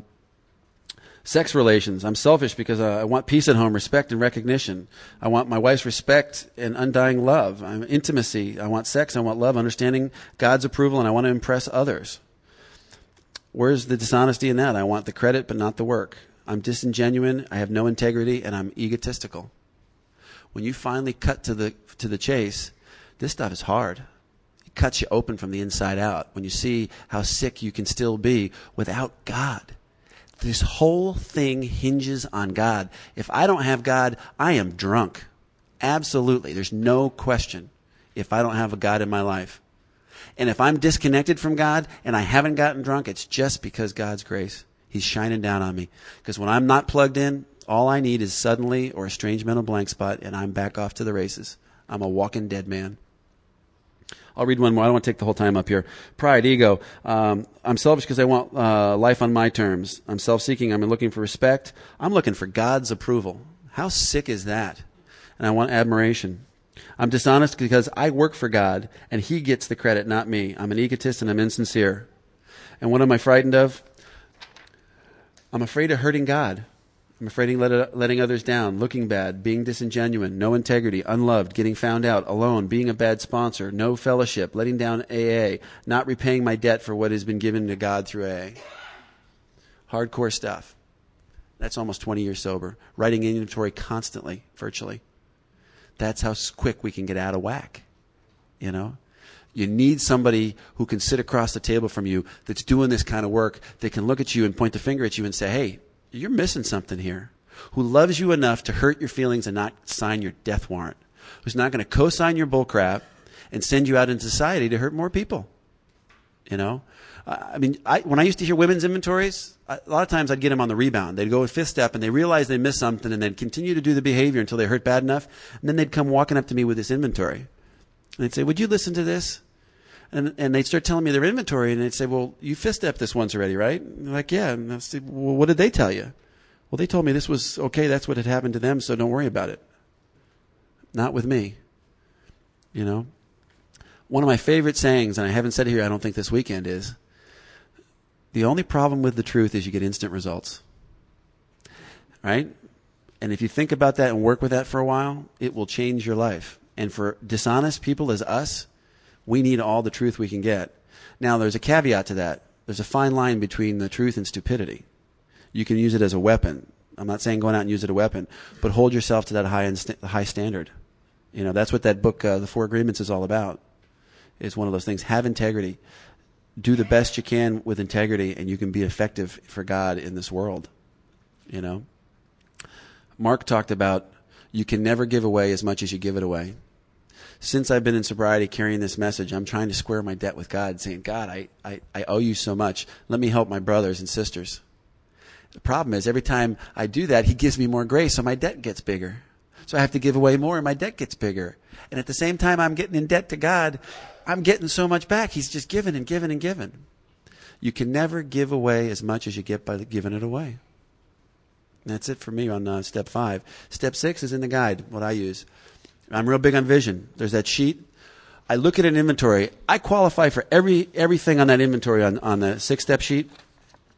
Sex relations. I'm selfish because I want peace at home, respect and recognition. I want my wife's respect and undying love. I'm intimacy. I want sex. I want love, understanding God's approval, and I want to impress others. Where's the dishonesty in that? I want the credit but not the work. I'm disingenuine. I have no integrity, and I'm egotistical. When you finally cut to the chase, this stuff is hard. It cuts you open from the inside out. When you see how sick you can still be without God. This whole thing hinges on God. If I don't have God, I am drunk. Absolutely. There's no question if I don't have a God in my life. And if I'm disconnected from God and I haven't gotten drunk, it's just because God's grace. He's shining down on me. Because when I'm not plugged in, all I need is suddenly or a strange mental blank spot, and I'm back off to the races. I'm a walking dead man. I'll read one more. I don't want to take the whole time up here. Pride, ego. I'm selfish because I want life on my terms. I'm self-seeking. I'm looking for respect. I'm looking for God's approval. How sick is that? And I want admiration. I'm dishonest because I work for God, and He gets the credit, not me. I'm an egotist, and I'm insincere. And what am I frightened of? I'm afraid of hurting God. I'm afraid of letting others down, looking bad, being disingenuous, no integrity, unloved, getting found out, alone, being a bad sponsor, no fellowship, letting down AA, not repaying my debt for what has been given to God through AA. Hardcore stuff. That's almost 20 years sober. Writing inventory constantly, virtually. That's how quick we can get out of whack. You know? You need somebody who can sit across the table from you that's doing this kind of work, that can look at you and point the finger at you and say, hey, you're missing something here. Who loves you enough to hurt your feelings and not sign your death warrant. Who's not going to co-sign your bullcrap and send you out in society to hurt more people. You know? When I used to hear women's inventories, a lot of times I'd get them on the rebound. They'd go a fifth step and they realize they missed something and they'd continue to do the behavior until they hurt bad enough. And then they'd come walking up to me with this inventory. And they'd say, would you listen to this? And they'd start telling me their inventory, and they'd say, well, you fist-stepped this once already, right? And they're like, yeah. And I'd say, well, what did they tell you? Well, they told me this was okay, that's what had happened to them, so don't worry about it. Not with me. You know? One of my favorite sayings, and I haven't said it here, I don't think this weekend, is, the only problem with the truth is you get instant results. Right? And if you think about that and work with that for a while, it will change your life. And for dishonest people as us, we need all the truth we can get. Now, there's a caveat to that. There's a fine line between the truth and stupidity. You can use it as a weapon. I'm not saying going out and use it as a weapon, but hold yourself to that high standard. You know, that's what that book, The Four Agreements, is all about. It's one of those things. Have integrity. Do the best you can with integrity, and you can be effective for God in this world. You know? Mark talked about you can never give away as much as you give it away. Since I've been in sobriety carrying this message, I'm trying to square my debt with God, saying, God, I owe you so much. Let me help my brothers and sisters. The problem is every time I do that, He gives me more grace, so my debt gets bigger. So I have to give away more, and my debt gets bigger. And at the same time I'm getting in debt to God, I'm getting so much back. He's just giving and giving and giving. You can never give away as much as you get by giving it away. And that's it for me on step 5. Step 6 is in the guide, what I use. I'm real big on vision. There's that sheet. I look at an inventory. I qualify for everything on that inventory on the 6-step sheet.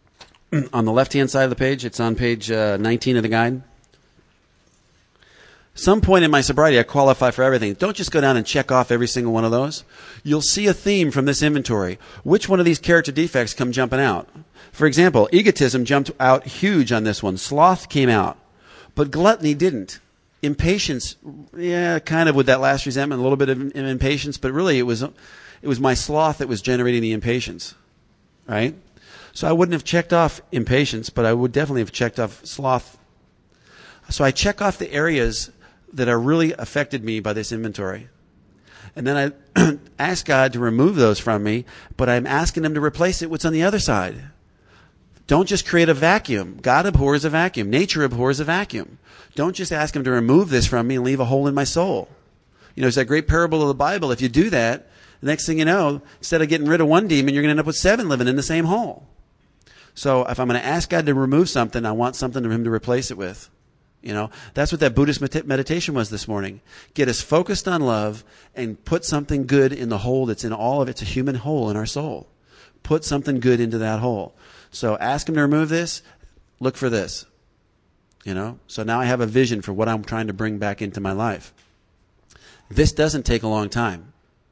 On the left-hand side of the page, it's on page 19 of the guide. Some point in my sobriety, I qualify for everything. Don't just go down and check off every single one of those. You'll see a theme from this inventory. Which one of these character defects come jumping out? For example, egotism jumped out huge on this one. Sloth came out, but gluttony didn't. Impatience, yeah, kind of with that last resentment, a little bit of impatience, but really it was my sloth that was generating the impatience, right? So I wouldn't have checked off impatience, but I would definitely have checked off sloth. So I check off the areas that are really affected me by this inventory. And then I ask God to remove those from me, but I'm asking him to replace it with what's on the other side. Don't just create a vacuum. God abhors a vacuum. Nature abhors a vacuum. Don't just ask him to remove this from me and leave a hole in my soul. You know, it's that great parable of the Bible. If you do that, the next thing you know, instead of getting rid of one demon, you're going to end up with 7 living in the same hole. So if I'm going to ask God to remove something, I want something for him to replace it with. You know, that's what that Buddhist meditation was this morning. Get us focused on love and put something good in the hole that's in all of it. It's a human hole in our soul. Put something good into that hole. So ask him to remove this. Look for this. You know, so now I have a vision for what I'm trying to bring back into my life. This doesn't take a long time.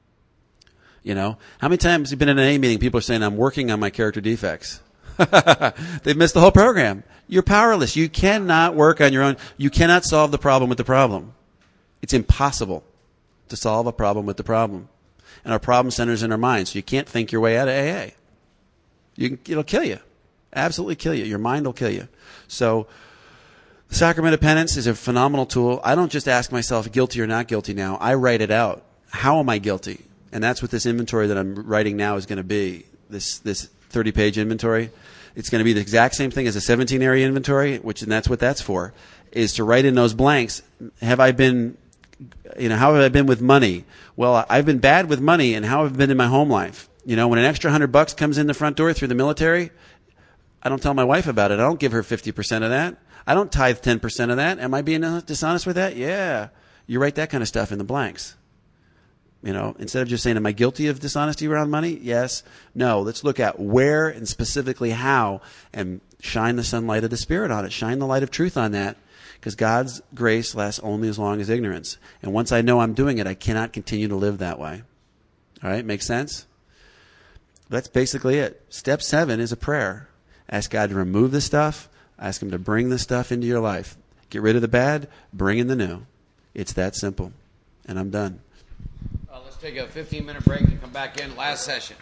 You know, how many times have you been in an AA meeting, people are saying, I'm working on my character defects. They've missed the whole program. You're powerless. You cannot work on your own. You cannot solve the problem with the problem. It's impossible to solve a problem with the problem. And our problem centers in our mind, so you can't think your way out of AA. It'll kill you. Absolutely kill you. Your mind will kill you. So the Sacrament of Penance is a phenomenal tool. I don't just ask myself guilty or not guilty now. I write it out. How am I guilty? And that's what this inventory that I'm writing now is going to be. This 30-page inventory. It's going to be the exact same thing as a 17-area inventory, and that's what that's for, is to write in those blanks. How have I been with money? Well, I've been bad with money, and how have I been in my home life? You know, when an extra $100 comes in the front door through the military, I don't tell my wife about it. I don't give her 50% of that. I don't tithe 10% of that. Am I being dishonest with that? Yeah. You write that kind of stuff in the blanks. You know, instead of just saying, am I guilty of dishonesty around money? Yes. No. Let's look at where and specifically how and shine the sunlight of the Spirit on it. Shine the light of truth on that, because God's grace lasts only as long as ignorance. And once I know I'm doing it, I cannot continue to live that way. All right? Make sense? That's basically it. Step 7 is a prayer. Ask God to remove the stuff. Ask him to bring the stuff into your life. Get rid of the bad. Bring in the new. It's that simple. And I'm done. Let's take a 15-minute break and come back in. Last session.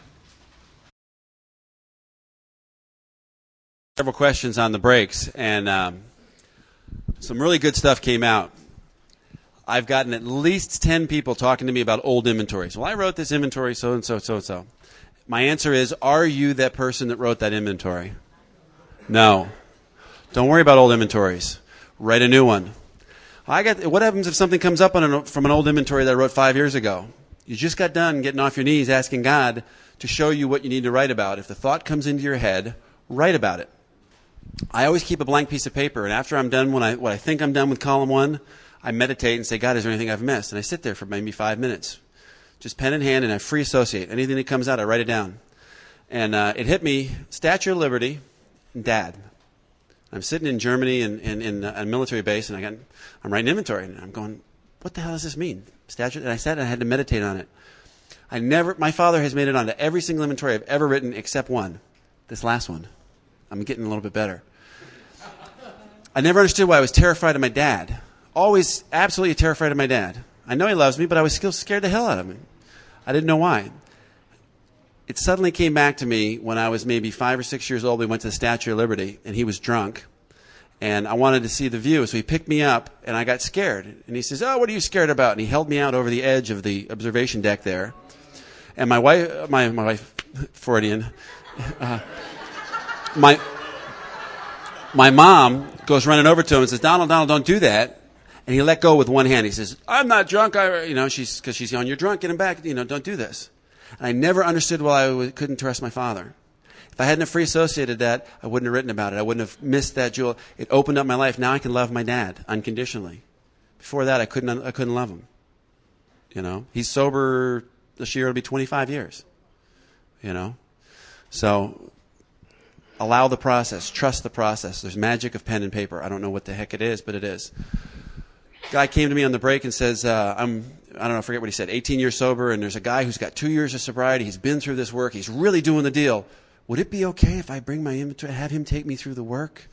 Several questions on the breaks, and some really good stuff came out. I've gotten at least 10 people talking to me about old inventories. Well, I wrote this inventory so-and-so, so-and-so. My answer is, are you that person that wrote that inventory? No. Don't worry about old inventories. Write a new one. What happens if something comes up from an old inventory that I wrote 5 years ago? You just got done getting off your knees asking God to show you what you need to write about. If the thought comes into your head, write about it. I always keep a blank piece of paper, and after I'm done, when I think I'm done with column 1, I meditate and say, God, is there anything I've missed? And I sit there for maybe 5 minutes, just pen in hand, and I free associate. Anything that comes out, I write it down. And it hit me, Statue of Liberty and Dad. I'm sitting in Germany in a military base, and I'm writing inventory, and I'm going, what the hell does this mean? Statue? And I sat and I had to meditate on it. My father has made it onto every single inventory I've ever written except one, this last one. I'm getting a little bit better. I never understood why I was terrified of my dad. Always absolutely terrified of my dad. I know he loves me, but I was still scared the hell out of him. I didn't know why. It suddenly came back to me when I was maybe 5 or 6 years old. We went to the Statue of Liberty, and he was drunk. And I wanted to see the view, so he picked me up, and I got scared. And he says, oh, what are you scared about? And he held me out over the edge of the observation deck there. And my wife, Freudian, my mom goes running over to him and says, Donald, don't do that. And he let go with one hand. He says, I'm not drunk. Because she's going, you're drunk, get him back. Don't do this. And I never understood why I couldn't trust my father. If I hadn't have free associated that, I wouldn't have written about it. I wouldn't have missed that jewel. It opened up my life. Now I can love my dad unconditionally. Before that, I couldn't love him. He's sober this year. It'll be 25 years. So allow the process. Trust the process. There's magic of pen and paper. I don't know what the heck it is, but it is. Guy came to me on the break and says, I don't know, I forget what he said, 18 years sober, and there's a guy who's got 2 years of sobriety. He's been through this work. He's really doing the deal. Would it be okay if I bring my inventory, have him take me through the work?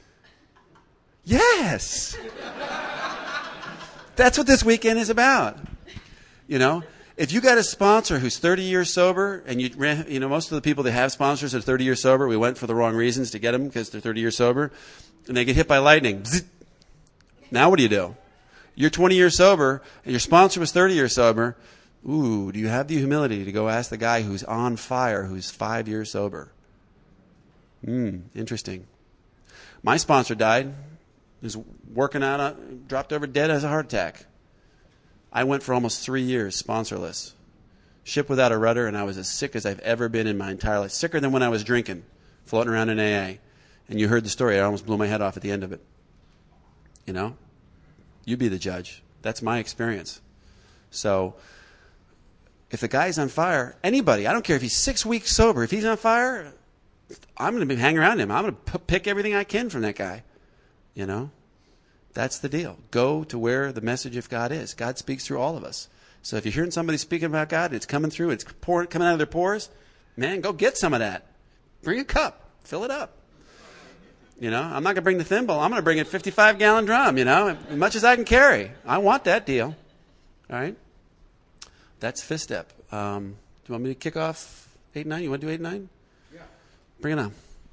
Yes! That's what this weekend is about. You know, if you got a sponsor who's 30 years sober, and you know, most of the people that have sponsors are 30 years sober. We went for the wrong reasons to get them because they're 30 years sober, and they get hit by lightning. Bzz. Now what do you do? You're 20 years sober, and your sponsor was 30 years sober. Ooh, do you have the humility to go ask the guy who's on fire, who's 5 years sober? Interesting. My sponsor died. He was working out, dropped over dead as a heart attack. I went for almost 3 years sponsorless. Ship without a rudder, and I was as sick as I've ever been in my entire life. Sicker than when I was drinking, floating around in AA. And you heard the story. I almost blew my head off at the end of it. You know? You be the judge. That's my experience. So, if the guy's on fire, anybody, I don't care if he's 6 weeks sober, if he's on fire, I'm going to be hanging around him. I'm going to pick everything I can from that guy. You know? That's the deal. Go to where the message of God is. God speaks through all of us. So if you're hearing somebody speaking about God, it's coming through, it's coming out of their pores, man, go get some of that. Bring a cup. Fill it up. You know, I'm not going to bring the thimble. I'm going to bring a 55-gallon drum, you know, as much as I can carry. I want that deal. All right? That's fifth step. Do you want me to kick off 8 and 9? You want to do 8 and 9? Yeah. Bring it on.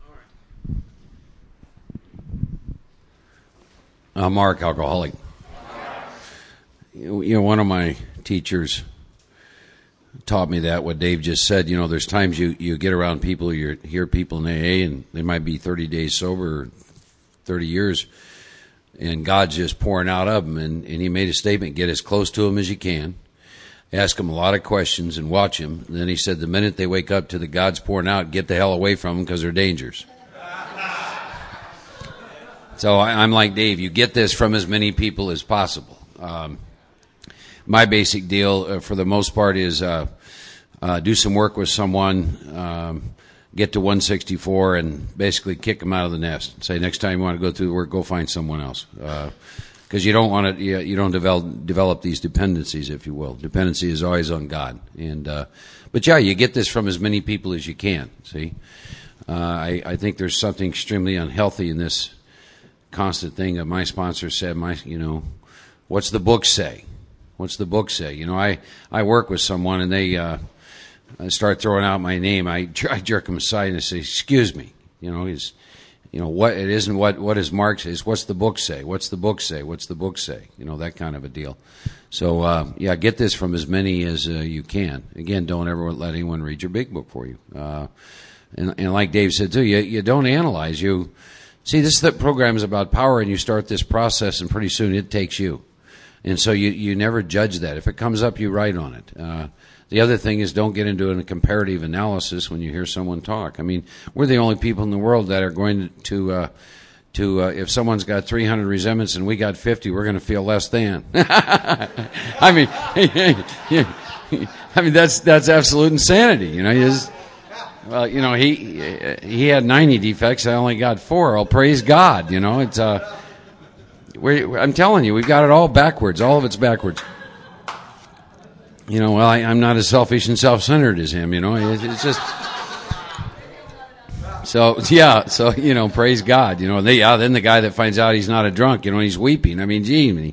Mark, alcoholic. You know, one of my teachers taught me that, what Dave just said. You know, there's times you get around people, you hear people in AA, and they might be 30 days sober, or 30 years, and God's just pouring out of them. And he made a statement, get as close to them as you can, ask them a lot of questions, and watch them. And then he said, the minute they wake up to the God's pouring out, get the hell away from them because they're dangerous. So I'm like Dave. You get this from as many people as possible. My basic deal, for the most part, is do some work with someone, get to 164, and basically kick them out of the nest. Say, next time you want to go through the work, go find someone else. Because you don't want to, you don't develop these dependencies, if you will. Dependency is always on God. But yeah, you get this from as many people as you can. See, I think there's something extremely unhealthy in this constant thing that my sponsor said, what's the book say? What's the book say? You know, I work with someone and they start throwing out my name. I jerk them aside and I say, excuse me. What it isn't what does Mark say? It's what's the book say? What's the book say? What's the book say? You know, that kind of a deal. So, get this from as many as you can. Again, don't ever let anyone read your big book for you. And like Dave said too, you don't analyze. See, the program is about power, and you start this process, and pretty soon it takes you. And so you never judge that. If it comes up, you write on it. The other thing is, don't get into a comparative analysis when you hear someone talk. I mean, we're the only people in the world that are going to if someone's got 300 resentments and we got 50, we're going to feel less than. I mean, that's absolute insanity. You know, well, you know, he had 90 defects. I only got 4. I'll praise God. You know, it's I'm telling you, we've got it all backwards. All of it's backwards. You know, well, I'm not as selfish and self-centered as him. You know, it's just so yeah. So praise God. You know, then the guy that finds out he's not a drunk, he's weeping. I mean, gee,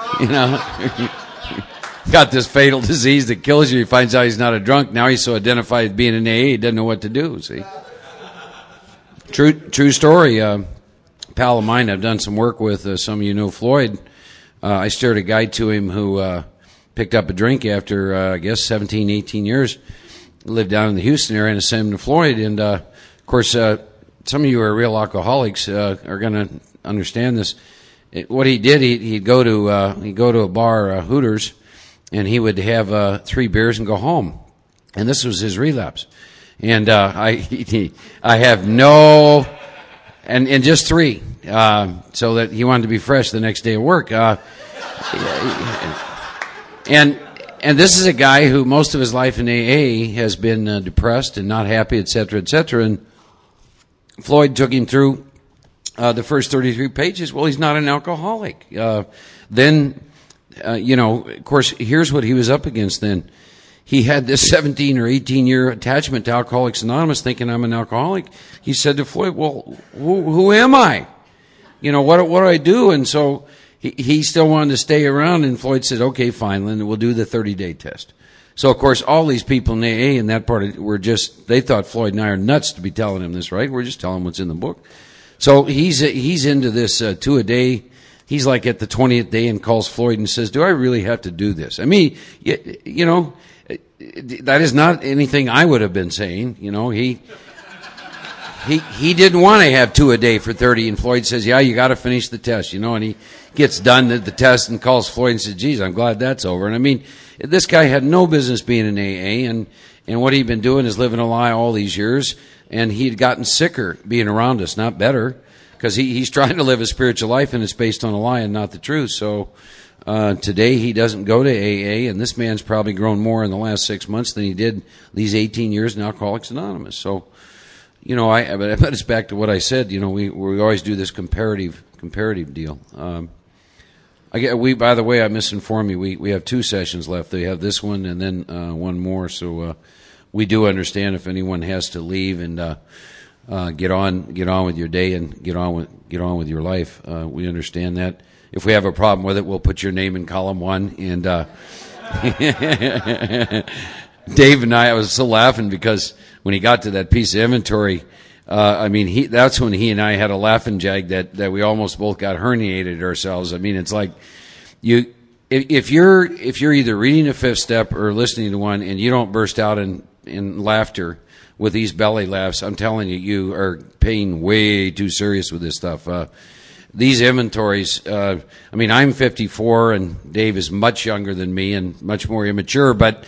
got this fatal disease that kills you. He finds out he's not a drunk. Now he's so identified with being an AA, he doesn't know what to do. See, true story. Pal of mine, I've done some work with. Some of you know Floyd. I steered a guy to him who picked up a drink after, 17, 18 years. Lived down in the Houston area and sent him to Floyd. And of course, some of you who are real alcoholics are going to understand this. What he did, he'd go to a bar, Hooters, and he would have 3 beers and go home. And this was his relapse. And I have no, and just 3, so that he wanted to be fresh the next day at work. And this is a guy who most of his life in AA has been depressed and not happy, et cetera, et cetera. And Floyd took him through the first 33 pages. Well, he's not an alcoholic. Then of course, here's what he was up against then. He had this 17 or 18-year attachment to Alcoholics Anonymous, thinking I'm an alcoholic. He said to Floyd, well, who am I? What do I do? And so he still wanted to stay around, and Floyd said, okay, fine, then we'll do the 30-day test. So, of course, all these people in AA in that part they thought Floyd and I are nuts to be telling him this, right? We're just telling him what's in the book. So he's into this 2 a day. He's like at the 20th day and calls Floyd and says, do I really have to do this? I mean, that is not anything I would have been saying. He didn't want to have 2 a day for 30, and Floyd says, yeah, you got to finish the test, and he gets done at the test and calls Floyd and says, geez, I'm glad that's over. And I mean, this guy had no business being in AA, and what he'd been doing is living a lie all these years, and he'd gotten sicker being around us, not better, because he's trying to live a spiritual life, and it's based on a lie and not the truth. So today he doesn't go to AA, and this man's probably grown more in the last 6 months than he did these 18 years in Alcoholics Anonymous. So, but it's back to what I said. We always do this comparative deal. By the way, I misinformed you. We have 2 sessions left. They have this one and then one more. So we do understand if anyone has to leave and get on with your day and get on with your life. We understand that. If we have a problem with it, we'll put your name in column 1. And Dave and I was still laughing because when he got to that piece of inventory, that's when he and I had a laughing jag that we almost both got herniated ourselves. I mean, it's like if you're either reading a 5th step or listening to one and you don't burst out in laughter with these belly laughs, I'm telling you, you are paying way too serious with this stuff. These inventories, I'm 54 and Dave is much younger than me and much more immature, but,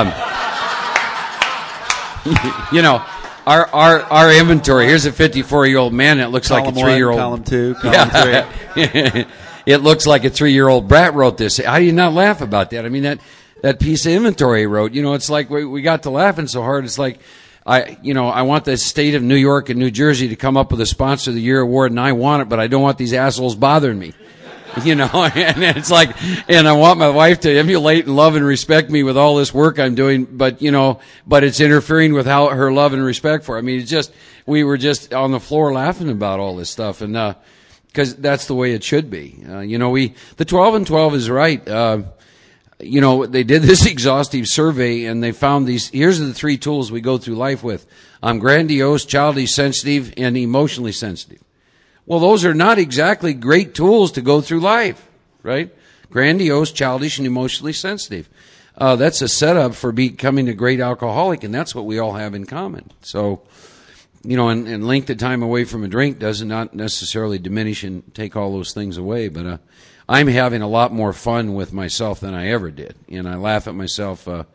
our inventory, here's a 54-year-old man that looks column like a 3-year-old. Column 2, column 3. It looks like a 3-year-old brat wrote this. How do you not laugh about that? I mean, that piece of inventory he wrote, it's like we got to laughing so hard. It's like, I want the state of New York and New Jersey to come up with a Sponsor of the Year award, and I want it, but I don't want these assholes bothering me. And it's like, and I want my wife to emulate and love and respect me with all this work I'm doing, but it's interfering with her love and respect for it. I mean, we were just on the floor laughing about all this stuff, and, cause that's the way it should be. The 12 and 12 is right. They did this exhaustive survey and they found here's the 3 tools we go through life with. I'm grandiose, childish, sensitive, and emotionally sensitive. Well, those are not exactly great tools to go through life, right? Grandiose, childish, and emotionally sensitive. That's a setup for becoming a great alcoholic, and that's what we all have in common. So, and length of time away from a drink does not necessarily diminish and take all those things away, but I'm having a lot more fun with myself than I ever did, and I laugh at myself a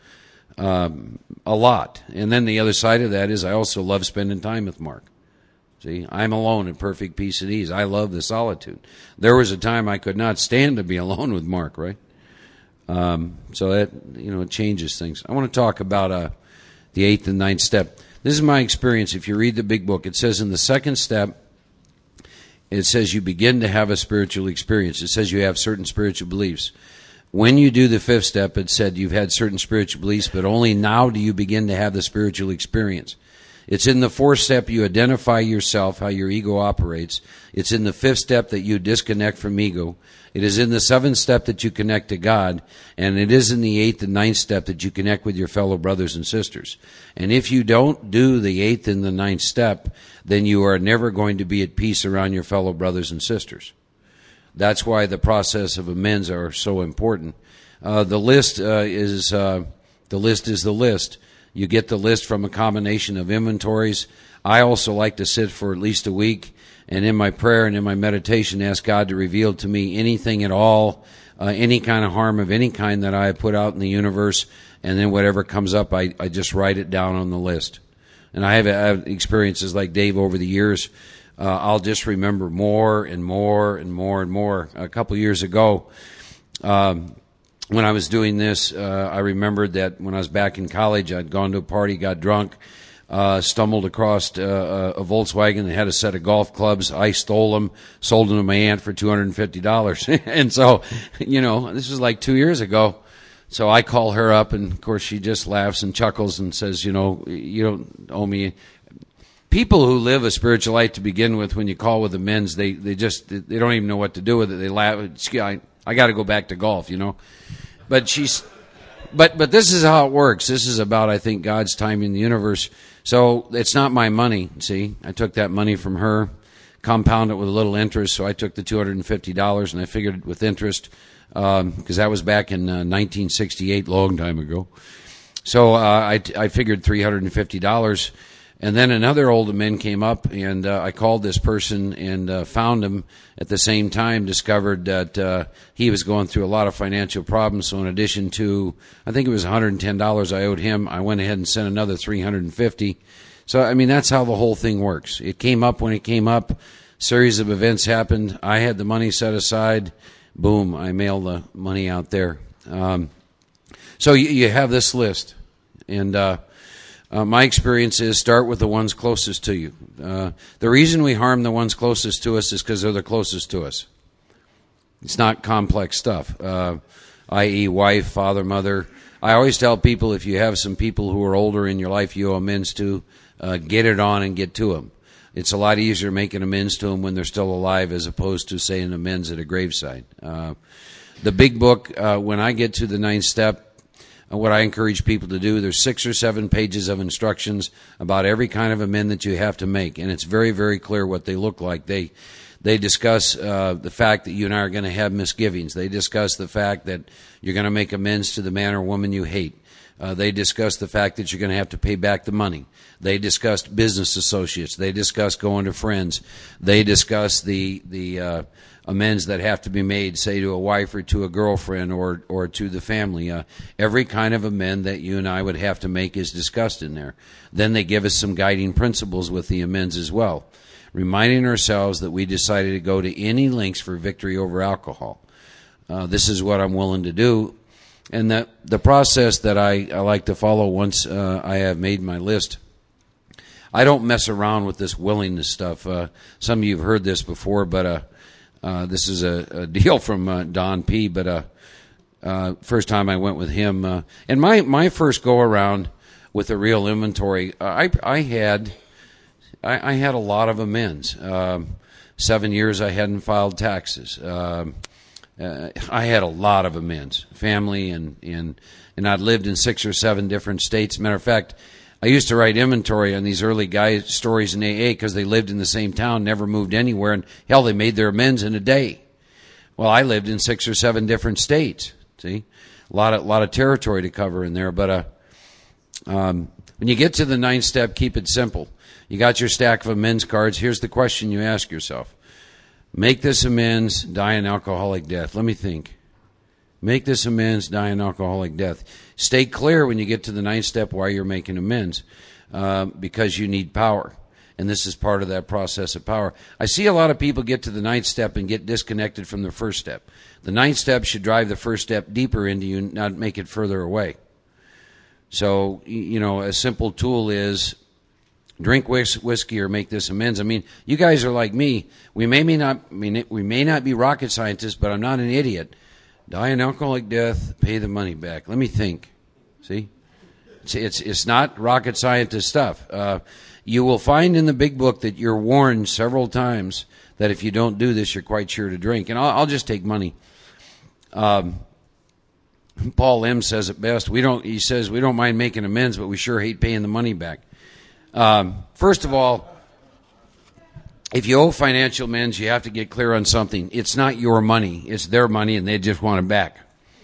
lot. And then the other side of that is I also love spending time with Mark. See, I'm alone in perfect peace and ease. I love the solitude. There was a time I could not stand to be alone with Mark, right? So that, it changes things. I want to talk about the 8th and 9th step. This is my experience. If you read the big book, it says in the 2nd step, it says you begin to have a spiritual experience. It says you have certain spiritual beliefs. When you do the 5th step, it said you've had certain spiritual beliefs, but only now do you begin to have the spiritual experience. It's in the 4th step you identify yourself, how your ego operates. It's in the 5th step that you disconnect from ego. It is in the 7th step that you connect to God. And it is in the 8th and 9th step that you connect with your fellow brothers and sisters. And if you don't do the 8th and the 9th step, then you are never going to be at peace around your fellow brothers and sisters. That's why the process of amends are so important. The list is the list. You get the list from a combination of inventories. I also like to sit for at least a week and in my prayer and in my meditation ask God to reveal to me anything at all, any kind of harm of any kind that I have put out in the universe, and then whatever comes up, I just write it down on the list. And I have experiences like Dave over the years. I'll just remember more and more and more and more. A couple years ago, when I was doing this, I remembered that when I was back in college, I'd gone to a party, got drunk. stumbled across a Volkswagen that had a set of golf clubs. I stole them, sold them to my aunt for $250. And so, this was like 2 years ago. So I call her up, and of course she just laughs and chuckles and says, you don't owe me. People who live a spiritual life to begin with, when you call with the men's, they don't even know what to do with it. They laugh. I got to go back to golf, But But this is how it works. This is about, I think, God's time in the universe. So it's not my money, see. I took that money from her, compounded it with a little interest, so I took the $250, and I figured with interest, because that was back in 1968, long time ago. So I figured $350. And then another older man came up, and I called this person and found him at the same time, discovered that he was going through a lot of financial problems. So in addition to, I think it was $110 I owed him, I went ahead and sent another $350. So, I mean, that's how the whole thing works. It came up when it came up. Series of events happened. I had the money set aside. Boom, I mailed the money out there. So you have this list. And my experience is start with the ones closest to you. The reason we harm the ones closest to us is because they're the closest to us. It's not complex stuff, i.e. wife, father, mother. I always tell people, if you have some people who are older in your life you owe amends to, get it on and get to them. It's a lot easier making amends to them when they're still alive as opposed to saying amends at a graveside. The big book, when I get to the 9th step, what I encourage people to do, there's 6 or 7 pages of instructions about every kind of amend that you have to make, and it's very, very clear what they look like. They discuss the fact that you and I are going to have misgivings. They discuss the fact that you're going to make amends to the man or woman you hate. They discuss the fact that you're going to have to pay back the money. They discussed business associates. They discuss going to friends. They discuss the amends that have to be made, say, to a wife or to a girlfriend or to the family. Every kind of amend that you and I would have to make is discussed in there. Then they give us some guiding principles with the amends as well, reminding ourselves that we decided to go to any lengths for victory over alcohol. This is what I'm willing to do. And the process that I like to follow once I have made my list, I don't mess around with this willingness stuff. Some of you have heard this before, but this is a deal from Don P. But first time I went with him, and my first go around with a real inventory, I had a lot of amends. 7 years I hadn't filed taxes. I had a lot of amends, family, and I'd lived in 6 or 7 different states. Matter of fact, I used to write inventory on these early guys' stories in AA because they lived in the same town, never moved anywhere, and hell, they made their amends in a day. Well, I lived in 6 or 7 different states. See, a lot of territory to cover in there. But when you get to the 9th step, keep it simple. You got your stack of amends cards. Here's the question you ask yourself: make this amends, die an alcoholic death. Let me think. Make this amends, die an alcoholic death. Stay clear when you get to the 9th step why you're making amends, because you need power. And this is part of that process of power. I see a lot of people get to the 9th step and get disconnected from the 1st step. The 9th step should drive the 1st step deeper into you, not make it further away. So, a simple tool is drink whiskey or make this amends. I mean, you guys are like me. We may not be rocket scientists, but I'm not an idiot. Die an alcoholic death, pay the money back. Let me think. See? It's not rocket scientist stuff. You will find in the big book that you're warned several times that if you don't do this, you're quite sure to drink. And I'll just take money. Paul M. says it best. He says we don't mind making amends, but we sure hate paying the money back. First of all, if you owe financial amends, you have to get clear on something. It's not your money. It's their money, and they just want it back.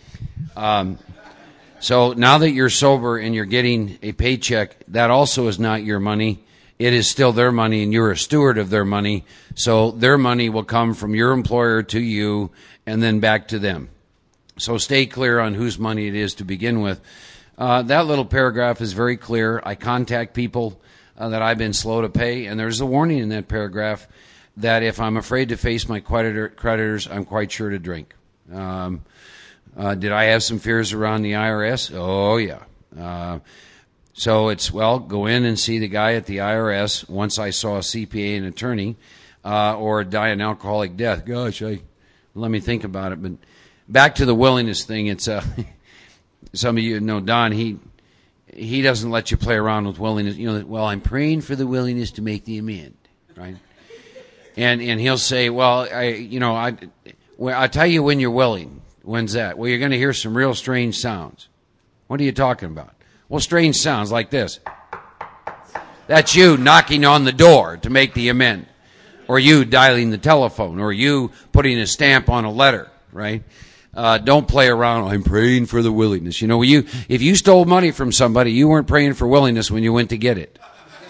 So now that you're sober and you're getting a paycheck, that also is not your money. It is still their money, and you're a steward of their money. So their money will come from your employer to you and then back to them. So stay clear on whose money it is to begin with. That little paragraph is very clear. I contact people that I've been slow to pay, and there's a warning in that paragraph that if I'm afraid to face my creditors, I'm quite sure to drink. Did I have some fears around the IRS? Oh, yeah. So it's, well, go in and see the guy at the IRS. Once I saw a CPA and attorney, or die an alcoholic death. Gosh, let me think about it. But back to the willingness thing. It's some of you know Don. He doesn't let you play around with willingness. You know, well, I'm praying for the willingness to make the amend, right? And he'll say, well, I'll tell you when you're willing. When's that? Well, you're going to hear some real strange sounds. What are you talking about? Well, strange sounds like this. That's you knocking on the door to make the amend. Or you dialing the telephone. Or you putting a stamp on a letter, right? Don't play around. I'm praying for the willingness. You know, if you stole money from somebody, you weren't praying for willingness when you went to get it.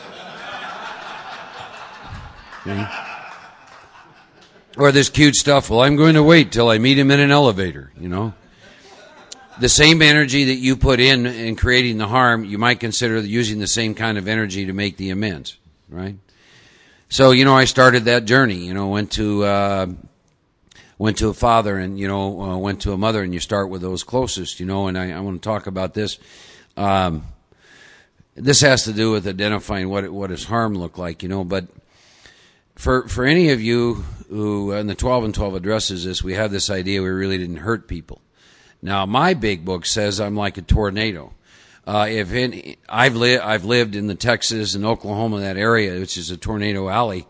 Okay? Or this cute stuff, well, I'm going to wait till I meet him in an elevator, you know. The same energy that you put in creating the harm, you might consider using the same kind of energy to make the amends, right? So, you know, I started that journey, you know, went to a father and, you know, went to a mother, and you start with those closest, you know, and I want to talk about this. This has to do with identifying what does harm look like, you know, but for any of you who, in the 12 and 12 addresses this, we have this idea we really didn't hurt people. Now, my big book says I'm like a tornado. I've lived in the Texas and Oklahoma, that area, which is a tornado alley.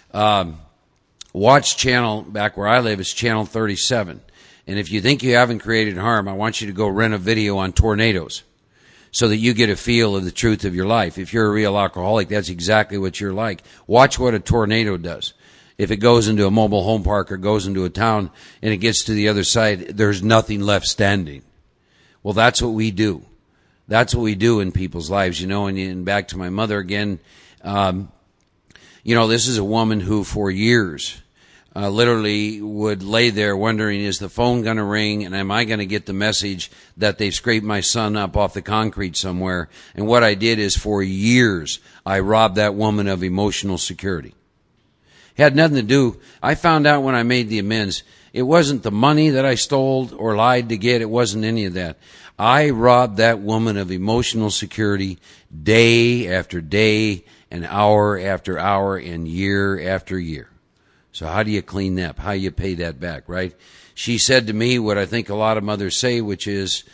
Watch channel, back where I live, it's channel 37. And if you think you haven't created harm, I want you to go rent a video on tornadoes so that you get a feel of the truth of your life. If you're a real alcoholic, that's exactly what you're like. Watch what a tornado does. If it goes into a mobile home park or goes into a town and it gets to the other side, there's nothing left standing. Well, that's what we do. That's what we do in people's lives, you know. And back to my mother again, you know, this is a woman who for years literally would lay there wondering, is the phone going to ring, and am I going to get the message that they've scraped my son up off the concrete somewhere? And what I did is for years I robbed that woman of emotional security. Had nothing to do. I found out when I made the amends, it wasn't the money that I stole or lied to get. It wasn't any of that. I robbed that woman of emotional security day after day and hour after hour and year after year. So how do you clean that up? How do you pay that back, right? She said to me what I think a lot of mothers say, which is,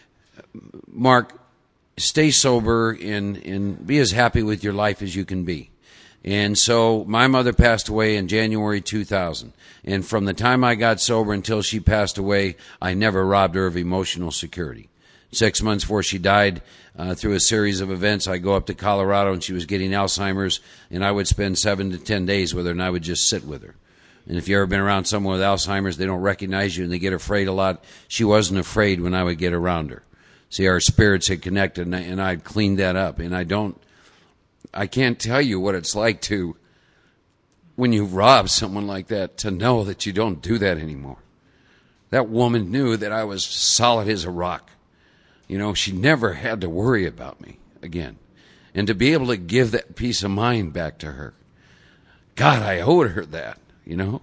Mark, stay sober and be as happy with your life as you can be. And so my mother passed away in January 2000. And from the time I got sober until she passed away, I never robbed her of emotional security. 6 months before she died, through a series of events, I go up to Colorado, and she was getting Alzheimer's, and I would spend 7 to 10 days with her, and I would just sit with her. And if you've ever been around someone with Alzheimer's, they don't recognize you, and they get afraid a lot. She wasn't afraid when I would get around her. See, our spirits had connected, and I'd cleaned that up. And I can't tell you what it's like to, when you rob someone like that, to know that you don't do that anymore. That woman knew that I was solid as a rock. You know, she never had to worry about me again. And to be able to give that peace of mind back to her, God, I owed her that, you know.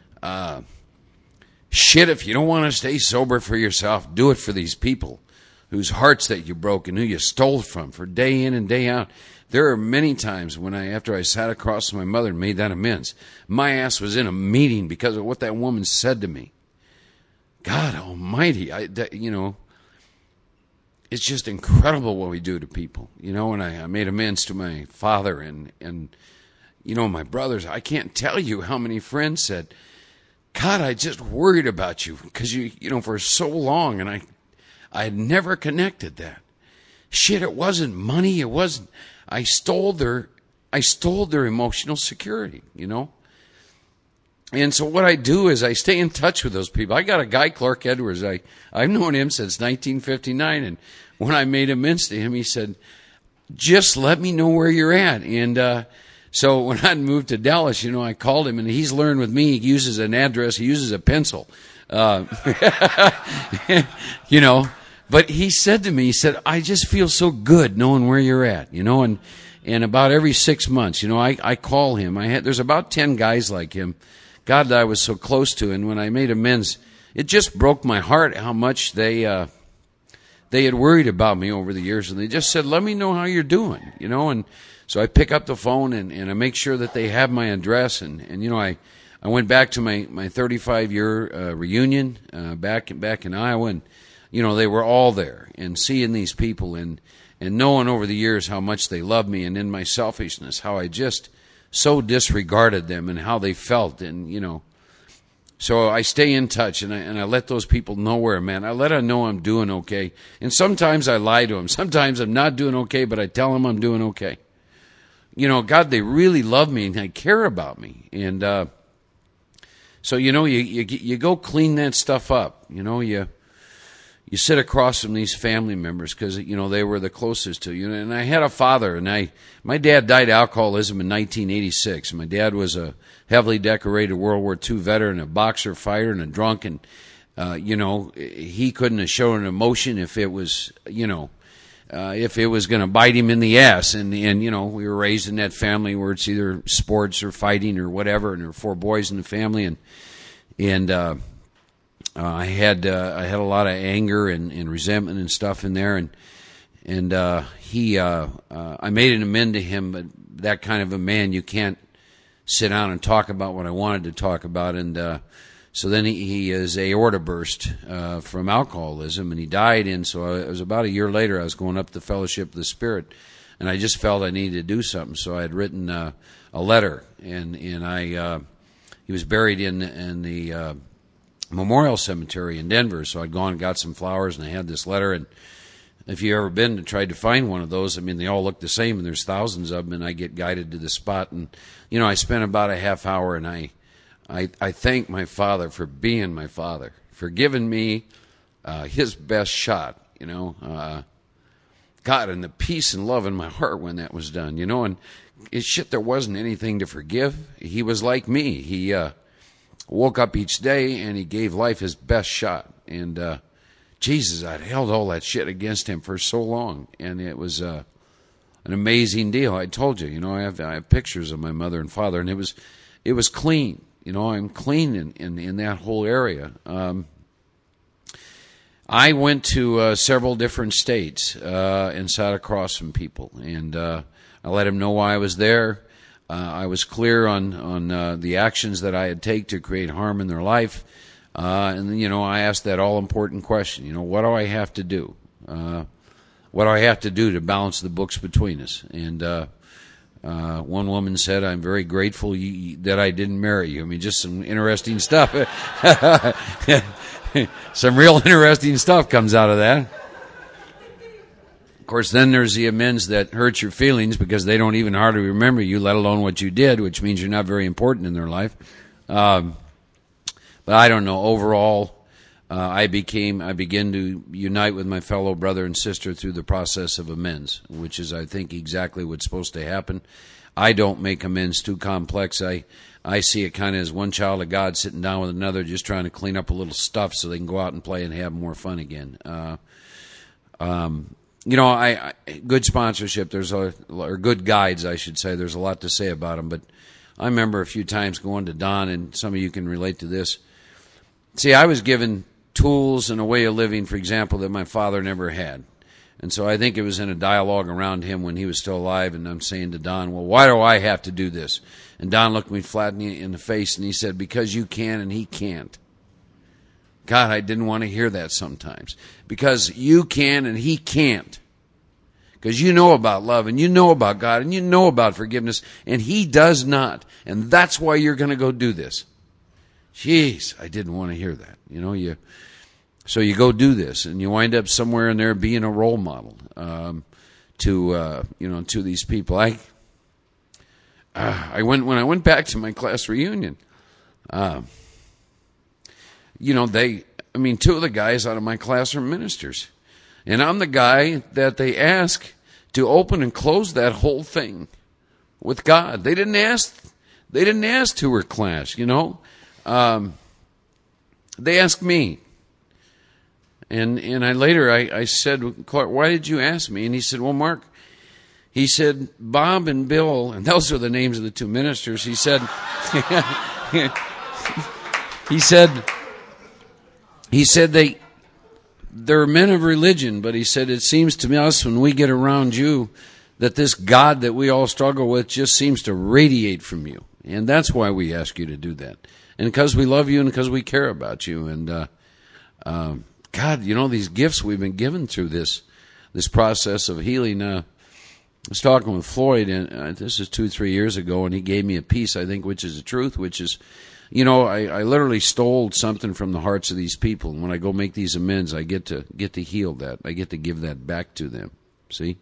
Shit, if you don't want to stay sober for yourself, do it for these people whose hearts that you broke and who you stole from for day in and day out. There are many times when after I sat across from my mother and made that amends, my ass was in a meeting because of what that woman said to me. God almighty, you know, it's just incredible what we do to people, you know. And I made amends to my father and you know, my brothers. I can't tell you how many friends said, God, I just worried about you because you know, for so long, and I had never connected that. Shit, it wasn't money, it wasn't. I stole their emotional security, you know. And so what I do is I stay in touch with those people. I got a guy, Clark Edwards. I've known him since 1959, and when I made amends to him, he said, just let me know where you're at. And so when I moved to Dallas, you know, I called him, and he's learned with me, he uses an address, he uses a pencil. You know, but he said to me, he said, I just feel so good knowing where you're at, you know. And about every 6 months, you know, I call him. There's about 10 guys like him, God, that I was so close to. And when I made amends, it just broke my heart how much they they had worried about me over the years, and they just said, let me know how you're doing, and so I pick up the phone and I make sure that they have my address, and I went back to my 35-year reunion back in Iowa, and they were all there, and seeing these people and knowing over the years how much they loved me, and in my selfishness how I just so disregarded them and how they felt, and so I stay in touch, and I let those people know where I'm at. I let them know I'm doing okay, and sometimes I lie to them. Sometimes I'm not doing okay, but I tell them I'm doing okay. God, they really love me and they care about me, and so you go clean that stuff up. You sit across from these family members because they were the closest to you. And I had a father, and my dad died of alcoholism in 1986. My dad was a heavily decorated World War II veteran, a boxer, fighter, and a drunk. And he couldn't have shown an emotion if it was going to bite him in the ass. And we were raised in that family where it's either sports or fighting or whatever. And there were 4 boys in the family, and I had a lot of anger and resentment and stuff in there, and I made an amend to him, but that kind of a man, you can't sit down and talk about what I wanted to talk about, and so then he his aorta burst from alcoholism, and he died. And so it was about a year later. I was going up to the Fellowship of the Spirit, and I just felt I needed to do something. So I had written a letter, and he was buried in the Memorial Cemetery in Denver. So I'd gone and got some flowers, and I had this letter. And if you've ever been and tried to find one of those, I mean, they all look the same, and there's thousands of them, and I get guided to the spot. And I spent about a half hour, and I thank my father for being my father, for giving me his best shot, God, and the peace and love in my heart when that was done, and there wasn't anything to forgive. He was like me. He woke up each day and he gave life his best shot. And Jesus, I'd held all that shit against him for so long, and it was an amazing deal. I told you, I have pictures of my mother and father, and it was clean. I'm clean in that whole area. I went to several different states and sat across from people, and I let them know why I was there. I was clear on the actions that I had taken to create harm in their life. And I asked that all-important question, what do I have to do? What do I have to do to balance the books between us? And one woman said, I'm very grateful that I didn't marry you. I mean, just some interesting stuff. Some real interesting stuff comes out of that. Of course, then there's the amends that hurt your feelings because they don't even hardly remember you, let alone what you did, which means you're not very important in their life. But I don't know. Overall, I began to unite with my fellow brother and sister through the process of amends, which is, I think, exactly what's supposed to happen. I don't make amends too complex. I see it kind of as one child of God sitting down with another, just trying to clean up a little stuff so they can go out and play and have more fun again. Good sponsorship. Or good guides, I should say. There's a lot to say about them, but I remember a few times going to Don, and some of you can relate to this. See, I was given tools and a way of living, for example, that my father never had. And so I think it was in a dialogue around him when he was still alive, and I'm saying to Don, well, why do I have to do this? And Don looked me flat in the face, and he said, because you can and he can't. God, I didn't want to hear that sometimes. Because you can and he can't. Because you know about love, and you know about God, and you know about forgiveness, and he does not. And that's why you're going to go do this. Jeez, I didn't want to hear that. So you go do this, and you wind up somewhere in there being a role model to these people. When I went back to my class reunion, two of the guys out of my class are ministers, and I'm the guy that they ask to open and close that whole thing with God. They didn't ask to her class, They asked me. And I said, Clark, why did you ask me? And he said, well, Mark, he said, Bob and Bill, and those are the names of the two ministers. He said, he said they're men of religion, but he said, it seems to us when we get around you that this God that we all struggle with just seems to radiate from you. And that's why we ask you to do that. And because we love you and because we care about you. And God, you know, these gifts we've been given through this process of healing. I was talking with Floyd, and this is 2-3 years ago, and he gave me a piece, I think, which is the truth, which is, you know, I literally stole something from the hearts of these people. And when I go make these amends, I get to heal that. I get to give that back to them. See?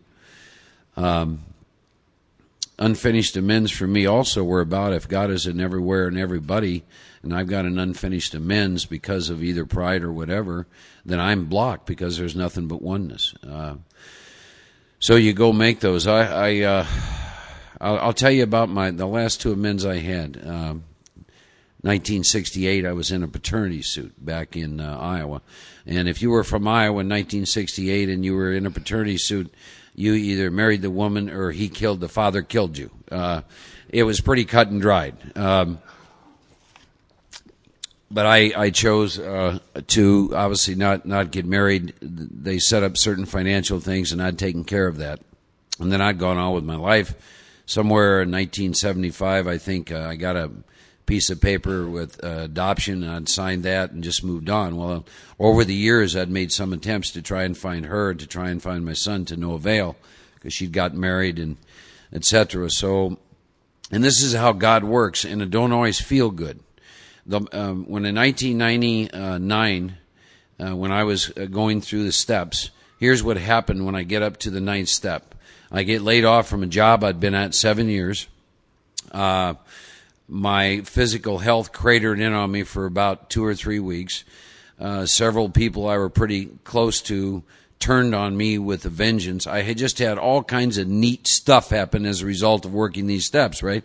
Unfinished amends for me also were about if God is in everywhere and everybody, and I've got an unfinished amends because of either pride or whatever, then I'm blocked because there's nothing but oneness. So you go make those. I'll tell you about the last 2 amends I had. 1968, I was in a paternity suit back in Iowa. And if you were from Iowa in 1968 and you were in a paternity suit, you either married the woman or the father killed you. It was pretty cut and dried. But I chose to obviously not get married. They set up certain financial things, and I'd taken care of that. And then I'd gone on with my life. Somewhere in 1975, I think I got a piece of paper with adoption, and I'd signed that and just moved on. Well, over the years, I'd made some attempts to try and find her, to try and find my son, to no avail, because she'd gotten married and etc. So, and this is how God works, and it don't always feel good. When in 1999, when I was going through the steps, here's what happened when I get up to the 9th step. I get laid off from a job I'd been at 7 years. My physical health cratered in on me for about 2 or 3 weeks. Several people I were pretty close to turned on me with a vengeance. I had just had all kinds of neat stuff happen as a result of working these steps, right?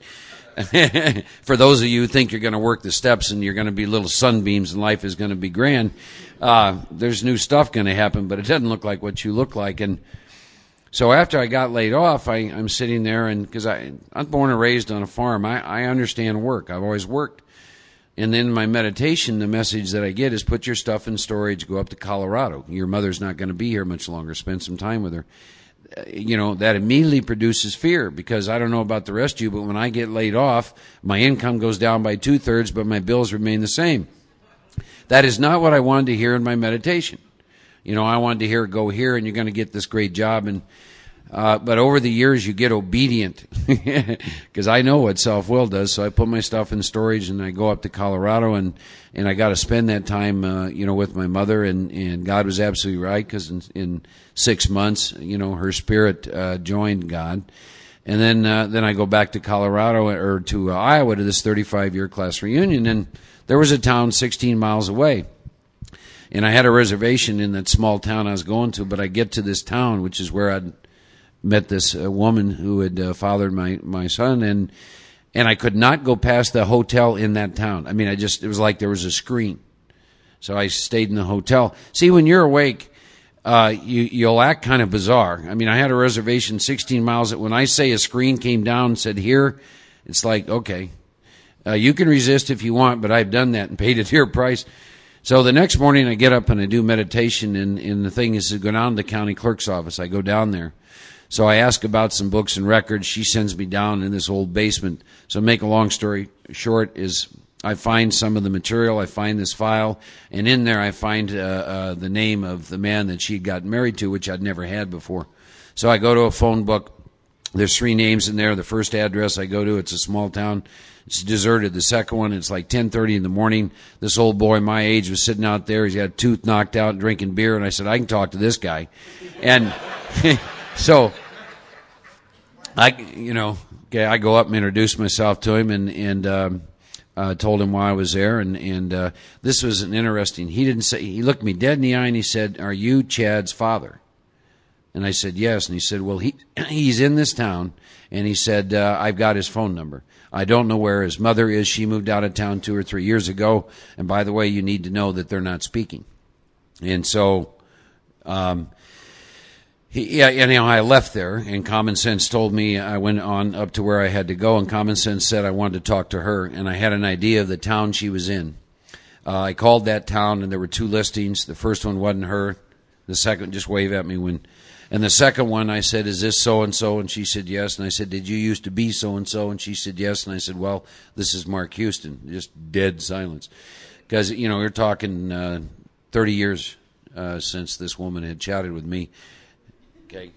For those of you who think you're going to work the steps and you're going to be little sunbeams and life is going to be grand, there's new stuff going to happen, but it doesn't look like what you look like. And so after I got laid off, I'm sitting there, and because I'm born and raised on a farm, I understand work. I've always worked. And then my meditation, the message that I get is put your stuff in storage, go up to Colorado. Your mother's not going to be here much longer. Spend some time with her. You know, that immediately produces fear, because I don't know about the rest of you, but when I get laid off, my income goes down by 2/3, but my bills remain the same. That is not what I wanted to hear in my meditation. You know, I wanted to hear, go here and you're going to get this great job. And but over the years, you get obedient, because I know what self-will does. So I put my stuff in storage and I go up to Colorado, and I got to spend that time, with my mother. And God was absolutely right, because in 6 months, her spirit joined God. And then I go back to Colorado, or to Iowa, to this 35-year class reunion. And there was a town 16 miles away. And I had a reservation in that small town I was going to, but I get to this town, which is where I'd met this woman who had fathered my son, and I could not go past the hotel in that town. I mean, it was like there was a screen. So I stayed in the hotel. See, when you're awake, you'll act kind of bizarre. I mean, I had a reservation 16 miles. When I say a screen came down and said here, it's like, okay, you can resist if you want, but I've done that and paid a dear price. So the next morning I get up and I do meditation, and the thing is to go down to the county clerk's office. I go down there. So I ask about some books and records. She sends me down in this old basement. So make a long story short is I find some of the material. I find this file, and in there I find the name of the man that she had gotten married to, which I'd never had before. So I go to a phone book. There's 3 names in there. The first address I go to, it's a small town. It's deserted. The second one, it's like 10:30 in the morning. This old boy my age was sitting out there. He's got a tooth knocked out, drinking beer. And I said, I can talk to this guy. And so I go up and introduce myself to him, and told him why I was there. And this was an interesting. He looked me dead in the eye and he said, "Are you Chad's father?" And I said, "Yes." And he said, "Well, he's in this town." And he said, "I've got his phone number. I don't know where his mother is. She moved out of town 2 or 3 years ago. And by the way, you need to know that they're not speaking." And so, I left there, and common sense told me I went on up to where I had to go, and common sense said I wanted to talk to her, and I had an idea of the town she was in. I called that town, and there were 2 listings. The first one wasn't her. The second, just wave at me when. And the second one, I said, "Is this so and so?" And she said, "Yes." And I said, "Did you used to be so and so?" And she said, "Yes." And I said, "Well, this is Mark Houston." Just dead silence, because we're talking 30 years since this woman had chatted with me. Okay,